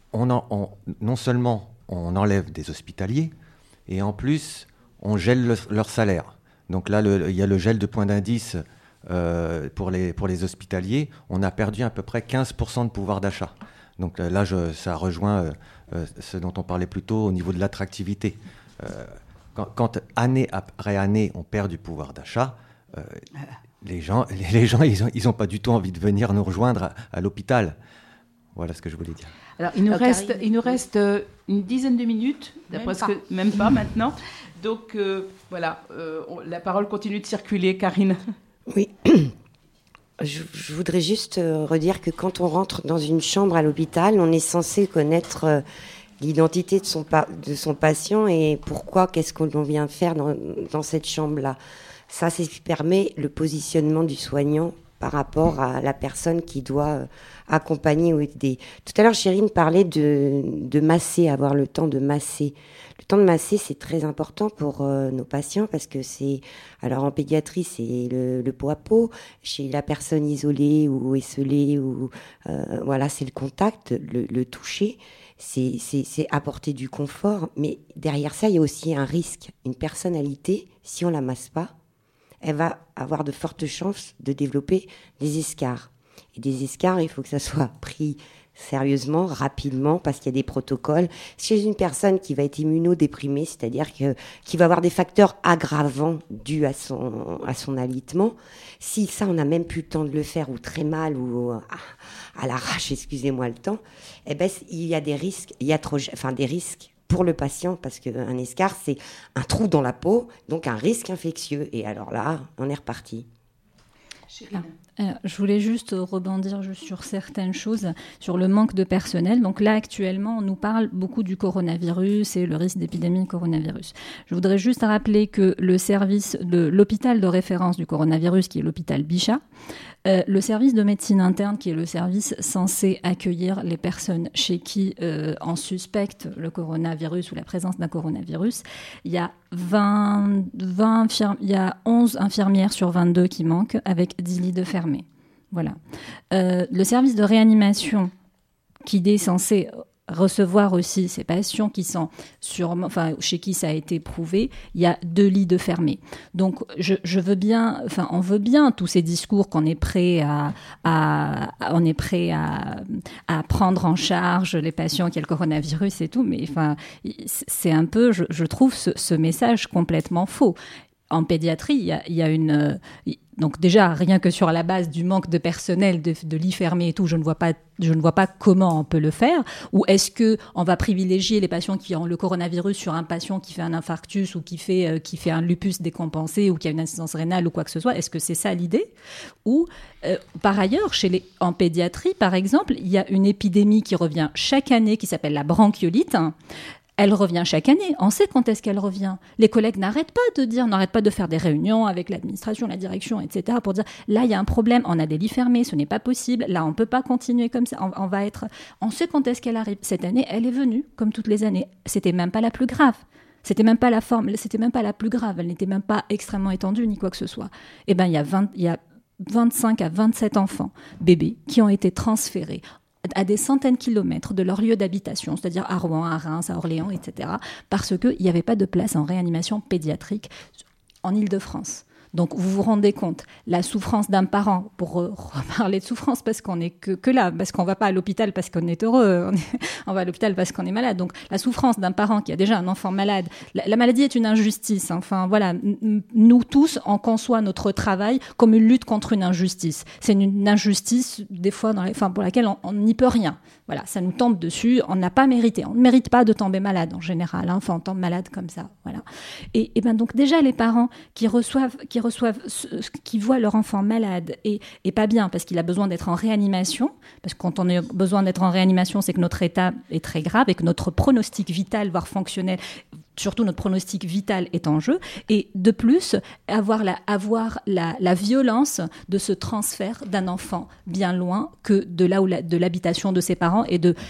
F: non seulement on enlève des hospitaliers, et en plus, on gèle leur salaire. Donc là, il y a le gel de point d'indice pour les hospitaliers. On a perdu à peu près 15% de pouvoir d'achat. Donc là, ça rejoint ce dont on parlait plus tôt au niveau de l'attractivité. Quand année après année, on perd du pouvoir d'achat, les gens, ils n'ont pas du tout envie de venir nous rejoindre à l'hôpital. Voilà ce que je voulais dire.
B: Alors, il nous reste une dizaine de minutes, presque même pas maintenant. Donc, voilà, la parole continue de circuler. Karine.
E: Oui. Je voudrais juste redire que quand on rentre dans une chambre à l'hôpital, on est censé connaître l'identité de son patient et qu'est-ce qu'on vient faire dans cette chambre-là. Ça, c'est ce qui permet le positionnement du soignant par rapport à la personne qui doit accompagner ou aider. Tout à l'heure, Chérine parlait de masser, avoir le temps de masser. Le temps de masser, c'est très important pour nos patients parce que alors en pédiatrie, c'est le pot à pot. Chez la personne isolée ou esselée, c'est le contact, le toucher. C'est apporter du confort. Mais derrière ça, il y a aussi un risque. Une personnalité, si on la masse pas, elle va avoir de fortes chances de développer des escarres. Et des escarres, il faut que ça soit pris sérieusement, rapidement, parce qu'il y a des protocoles. Chez une personne qui va être immunodéprimée, c'est-à-dire qui va avoir des facteurs aggravants dus à son alitement, si ça, on n'a même plus le temps de le faire, ou très mal, ou à l'arrache, excusez-moi le temps, il y a des risques, des risques pour le patient, parce qu'un escarre, c'est un trou dans la peau, donc un risque infectieux. Et alors là, on est reparti.
A: Je voulais juste rebondir sur certaines choses, sur le manque de personnel. Donc là, actuellement, on nous parle beaucoup du coronavirus et le risque d'épidémie de coronavirus. Je voudrais juste rappeler que le service de l'hôpital de référence du coronavirus, qui est l'hôpital Bichat, le service de médecine interne, qui est le service censé accueillir les personnes chez qui on suspecte le coronavirus ou la présence d'un coronavirus, il y a 11 infirmières sur 22 qui manquent, avec 10 lits de fermés. Voilà. Le service de réanimation qui est censé recevoir aussi ces patients qui sont chez qui ça a été prouvé, il y a 2 lits de fermés. Donc, je veux bien, on veut bien tous ces discours qu'on est prêt à prendre en charge les patients qui ont le coronavirus et tout, mais c'est un peu, je trouve ce message complètement faux. En pédiatrie, il y a une... Donc déjà, rien que sur la base du manque de personnel, de lits fermés et tout, je ne vois pas comment on peut le faire. Ou est-ce qu'on va privilégier les patients qui ont le coronavirus sur un patient qui fait un infarctus ou qui fait un lupus décompensé ou qui a une insuffisance rénale ou quoi que ce soit? Est-ce que c'est ça l'idée? Ou par ailleurs, en pédiatrie, par exemple, il y a une épidémie qui revient chaque année qui s'appelle la bronchiolite. Elle revient chaque année. On sait quand est-ce qu'elle revient. Les collègues n'arrêtent pas de faire des réunions avec l'administration, la direction, etc. pour dire là, il y a un problème, on a des lits fermés, ce n'est pas possible. Là, on ne peut pas continuer comme ça. On sait quand est-ce qu'elle arrive. Cette année, elle est venue, comme toutes les années. C'était même pas la plus grave. C'était même pas la plus grave. Elle n'était même pas extrêmement étendue ni quoi que ce soit. Eh ben, il y a 25 à 27 enfants, bébés, qui ont été transférés à des centaines de kilomètres de leur lieu d'habitation, c'est-à-dire à Rouen, à Reims, à Orléans, etc., parce qu'il n'y avait pas de place en réanimation pédiatrique en Île-de-France. Donc, vous vous rendez compte, la souffrance d'un parent, pour reparler de souffrance, parce qu'on n'est que là, parce qu'on ne va pas à l'hôpital parce qu'on est heureux, on va à l'hôpital parce qu'on est malade. Donc, la souffrance d'un parent qui a déjà un enfant malade, la maladie est une injustice. Enfin, voilà, nous tous, on conçoit notre travail comme une lutte contre une injustice. C'est une injustice, des fois, pour laquelle on n'y peut rien. Voilà, ça nous tombe dessus, on n'a pas mérité. On ne mérite pas de tomber malade, en général. On tombe malade comme ça, voilà. Et ben donc, déjà, les parents qui voient leur enfant malade et pas bien parce qu'il a besoin d'être en réanimation, parce que quand on a besoin d'être en réanimation, c'est que notre état est très grave et que notre pronostic vital, voire fonctionnel, surtout notre pronostic vital est en jeu. Et de plus, avoir la violence de ce transfert d'un enfant bien loin que de l'habitation de ses parents et de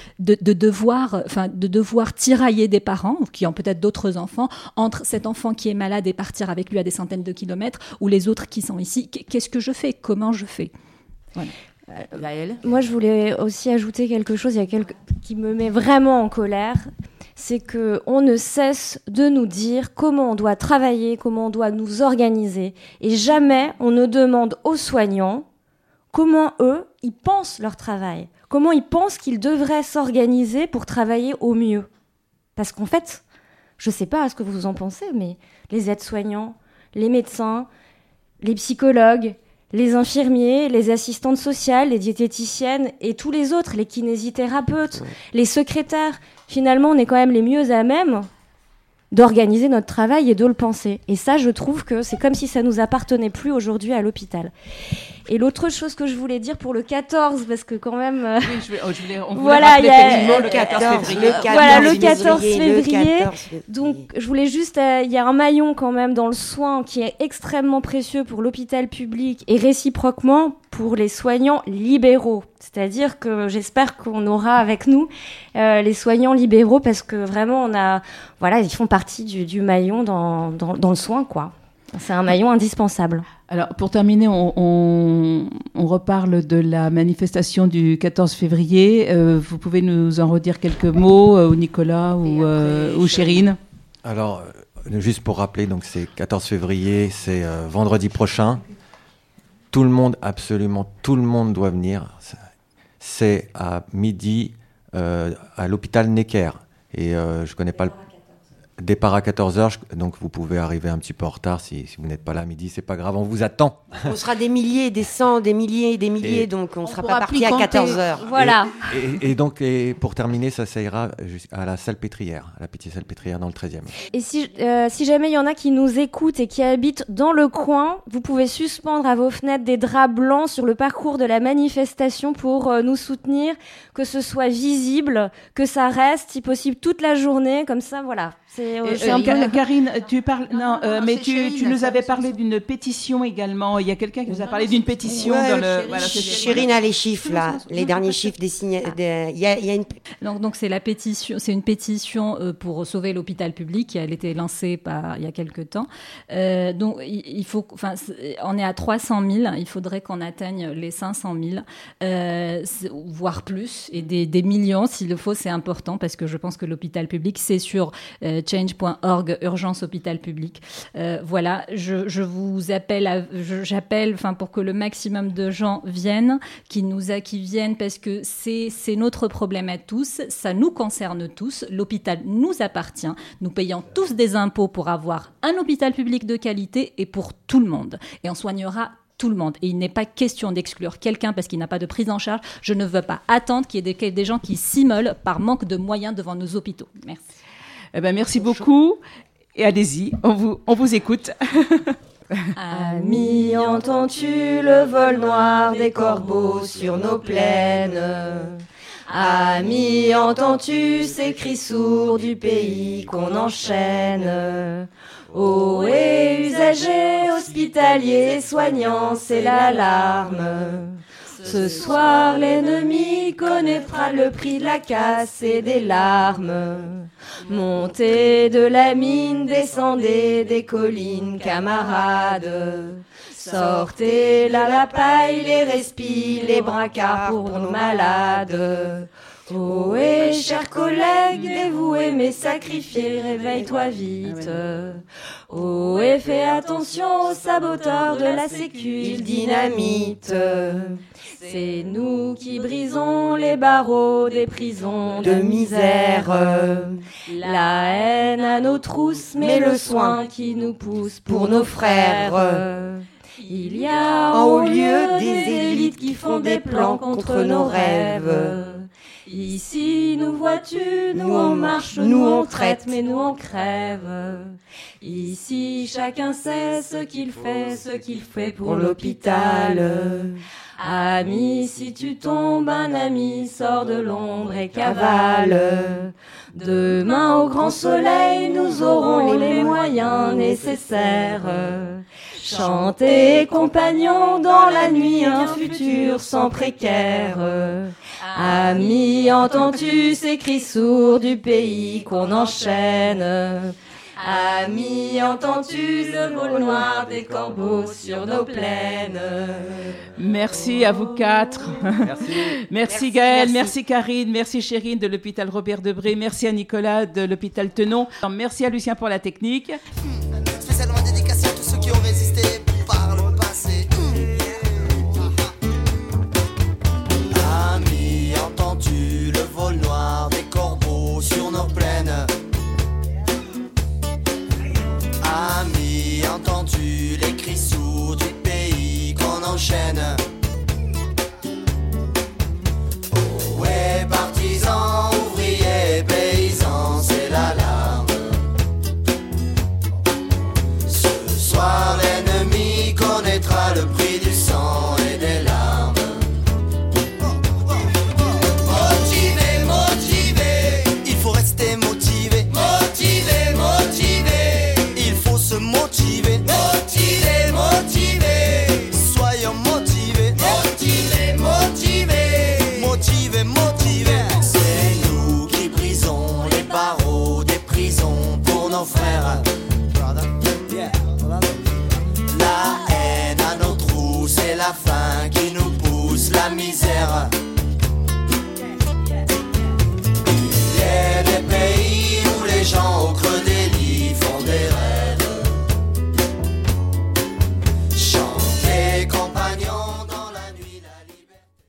A: devoir tirailler des parents qui ont peut-être d'autres enfants entre cet enfant qui est malade et partir avec lui à des centaines de kilomètres ou les autres qui sont ici. Qu'est-ce que je fais? Comment je fais? Voilà.
C: Gaëlle?
D: Moi, je voulais aussi ajouter quelque chose qui me met vraiment en colère. C'est qu'on ne cesse de nous dire comment on doit travailler, comment on doit nous organiser. Et jamais on ne demande aux soignants comment eux, ils pensent leur travail. Comment ils pensent qu'ils devraient s'organiser pour travailler au mieux. Parce qu'en fait, je ne sais pas ce que vous en pensez, mais les aides-soignants, les médecins, les psychologues, les infirmiers, les assistantes sociales, les diététiciennes et tous les autres, les kinésithérapeutes, les secrétaires, finalement, on est quand même les mieux à même d'organiser notre travail et de le penser. Et ça, je trouve que c'est comme si ça nous appartenait plus aujourd'hui à l'hôpital. Et l'autre chose que je voulais dire pour le 14, parce que quand même...
B: Oui, on voulait
D: voilà,
B: rappeler effectivement le 14 février.
D: Le 14 février. Donc, je voulais juste... Il y a un maillon quand même dans le soin qui est extrêmement précieux pour l'hôpital public et réciproquement pour les soignants libéraux. C'est-à-dire que j'espère qu'on aura avec nous les soignants libéraux parce que vraiment, ils font partie du maillon dans le soin, quoi. C'est un maillon indispensable.
B: Alors, pour terminer, on reparle de la manifestation du 14 février. Vous pouvez nous en redire quelques mots, Nicolas ou Chérine?
F: Alors, juste pour rappeler, donc c'est 14 février, c'est vendredi prochain. Tout le monde, absolument tout le monde doit venir. C'est à midi à l'hôpital Necker. Et je ne connais pas le... Départ à 14h, donc vous pouvez arriver un petit peu en retard si vous n'êtes pas là à midi, c'est pas grave, on vous attend.
E: On sera des milliers, des cents, des milliers, donc on ne sera pas parti à 14h.
D: Voilà.
F: Et donc, pour terminer, ça ira à la Salpêtrière, à la petite Salpêtrière dans le 13e.
D: Et si jamais il y en a qui nous écoutent et qui habitent dans le coin, vous pouvez suspendre à vos fenêtres des draps blancs sur le parcours de la manifestation pour nous soutenir, que ce soit visible, que ça reste, si possible, toute la journée, comme ça, voilà.
B: Karine, tu parles. Mais tu nous avais parlé d'une pétition également. Il y a quelqu'un qui nous a parlé d'une pétition dans le. Voilà,
E: Chérine a les chiffres là, les derniers chiffres des signes. Il y a une.
A: Donc c'est la pétition, c'est une pétition pour sauver l'hôpital public. Elle a été lancée il y a quelques temps. Donc il faut, on est à 300 000. Il faudrait qu'on atteigne les 500 000, voire plus, et des millions s'il le faut. C'est important parce que je pense que l'hôpital public, c'est sur change.org, urgence hôpital public. Voilà, je vous appelle, j'appelle, pour que le maximum de gens viennent, qui viennent parce que c'est notre problème à tous, ça nous concerne tous. L'hôpital nous appartient. Nous payons tous des impôts pour avoir un hôpital public de qualité et pour tout le monde. Et on soignera tout le monde. Et il n'est pas question d'exclure quelqu'un parce qu'il n'a pas de prise en charge. Je ne veux pas attendre qu'il y ait des gens qui s'immolent par manque de moyens devant nos hôpitaux. Merci.
B: Merci beaucoup. Et allez-y, on vous écoute.
A: Ami, entends-tu le vol noir des corbeaux sur nos plaines? Ami, entends-tu ces cris sourds du pays qu'on enchaîne? Ô usagers, hospitaliers, soignants, c'est l'alarme. Ce soir, l'ennemi connaîtra le prix de la casse et des larmes. Montez de la mine, descendez des collines, camarades. Sortez là la paille, les respis, les brancards pour nos malades. Ohé, chers collègues, dévoués mais sacrifiés, réveille-toi vite. Ohé, fais attention aux saboteurs de la sécu, ils dynamitent. C'est nous qui brisons les barreaux des prisons de misère. La haine à nos trousses, mais le soin qui nous pousse pour nos frères. Il y a en haut lieu des élites qui font des plans contre nos rêves. Ici, nous vois-tu, nous on marche, nous on traite, mais nous on crève. Ici, chacun sait ce qu'il fait pour l'hôpital. Ami, si tu tombes, un ami sort de l'ombre et cavale. Demain au grand soleil, nous aurons les moyens nécessaires. Chantez, compagnons, dans la nuit, un futur sans précaire. Ami, entends-tu ces cris sourds du pays qu'on enchaîne? Ami, entends-tu le vol noir des corbeaux sur nos plaines?
B: Merci à vous quatre. Merci Gaëlle, merci Karine, merci Chérine de l'hôpital Robert Debré, merci à Nicolas de l'hôpital Tenon, merci à Lucien pour la technique.
G: Spécialement dédicacé à tous ceux qui ont résisté par le passé. Ami, entends-tu le vol noir des corbeaux sur nos plaines? Ami, entends-tu les cris sourds du pays qu'on enchaîne? Oh ouais, partisans, ouvriers, paysans, c'est l'alarme. Ce soir, l'ennemi connaîtra le prix du sang et des larmes. Motivé, motivé, il faut rester motivé. Motivé, motivé, il faut se motiver. Motivé, motivé, soyons motivés. Motivé, motivé, motivé, motivé. C'est nous qui brisons les barreaux des prisons pour nos frères. La haine à nos trous, c'est la faim qui nous pousse la misère.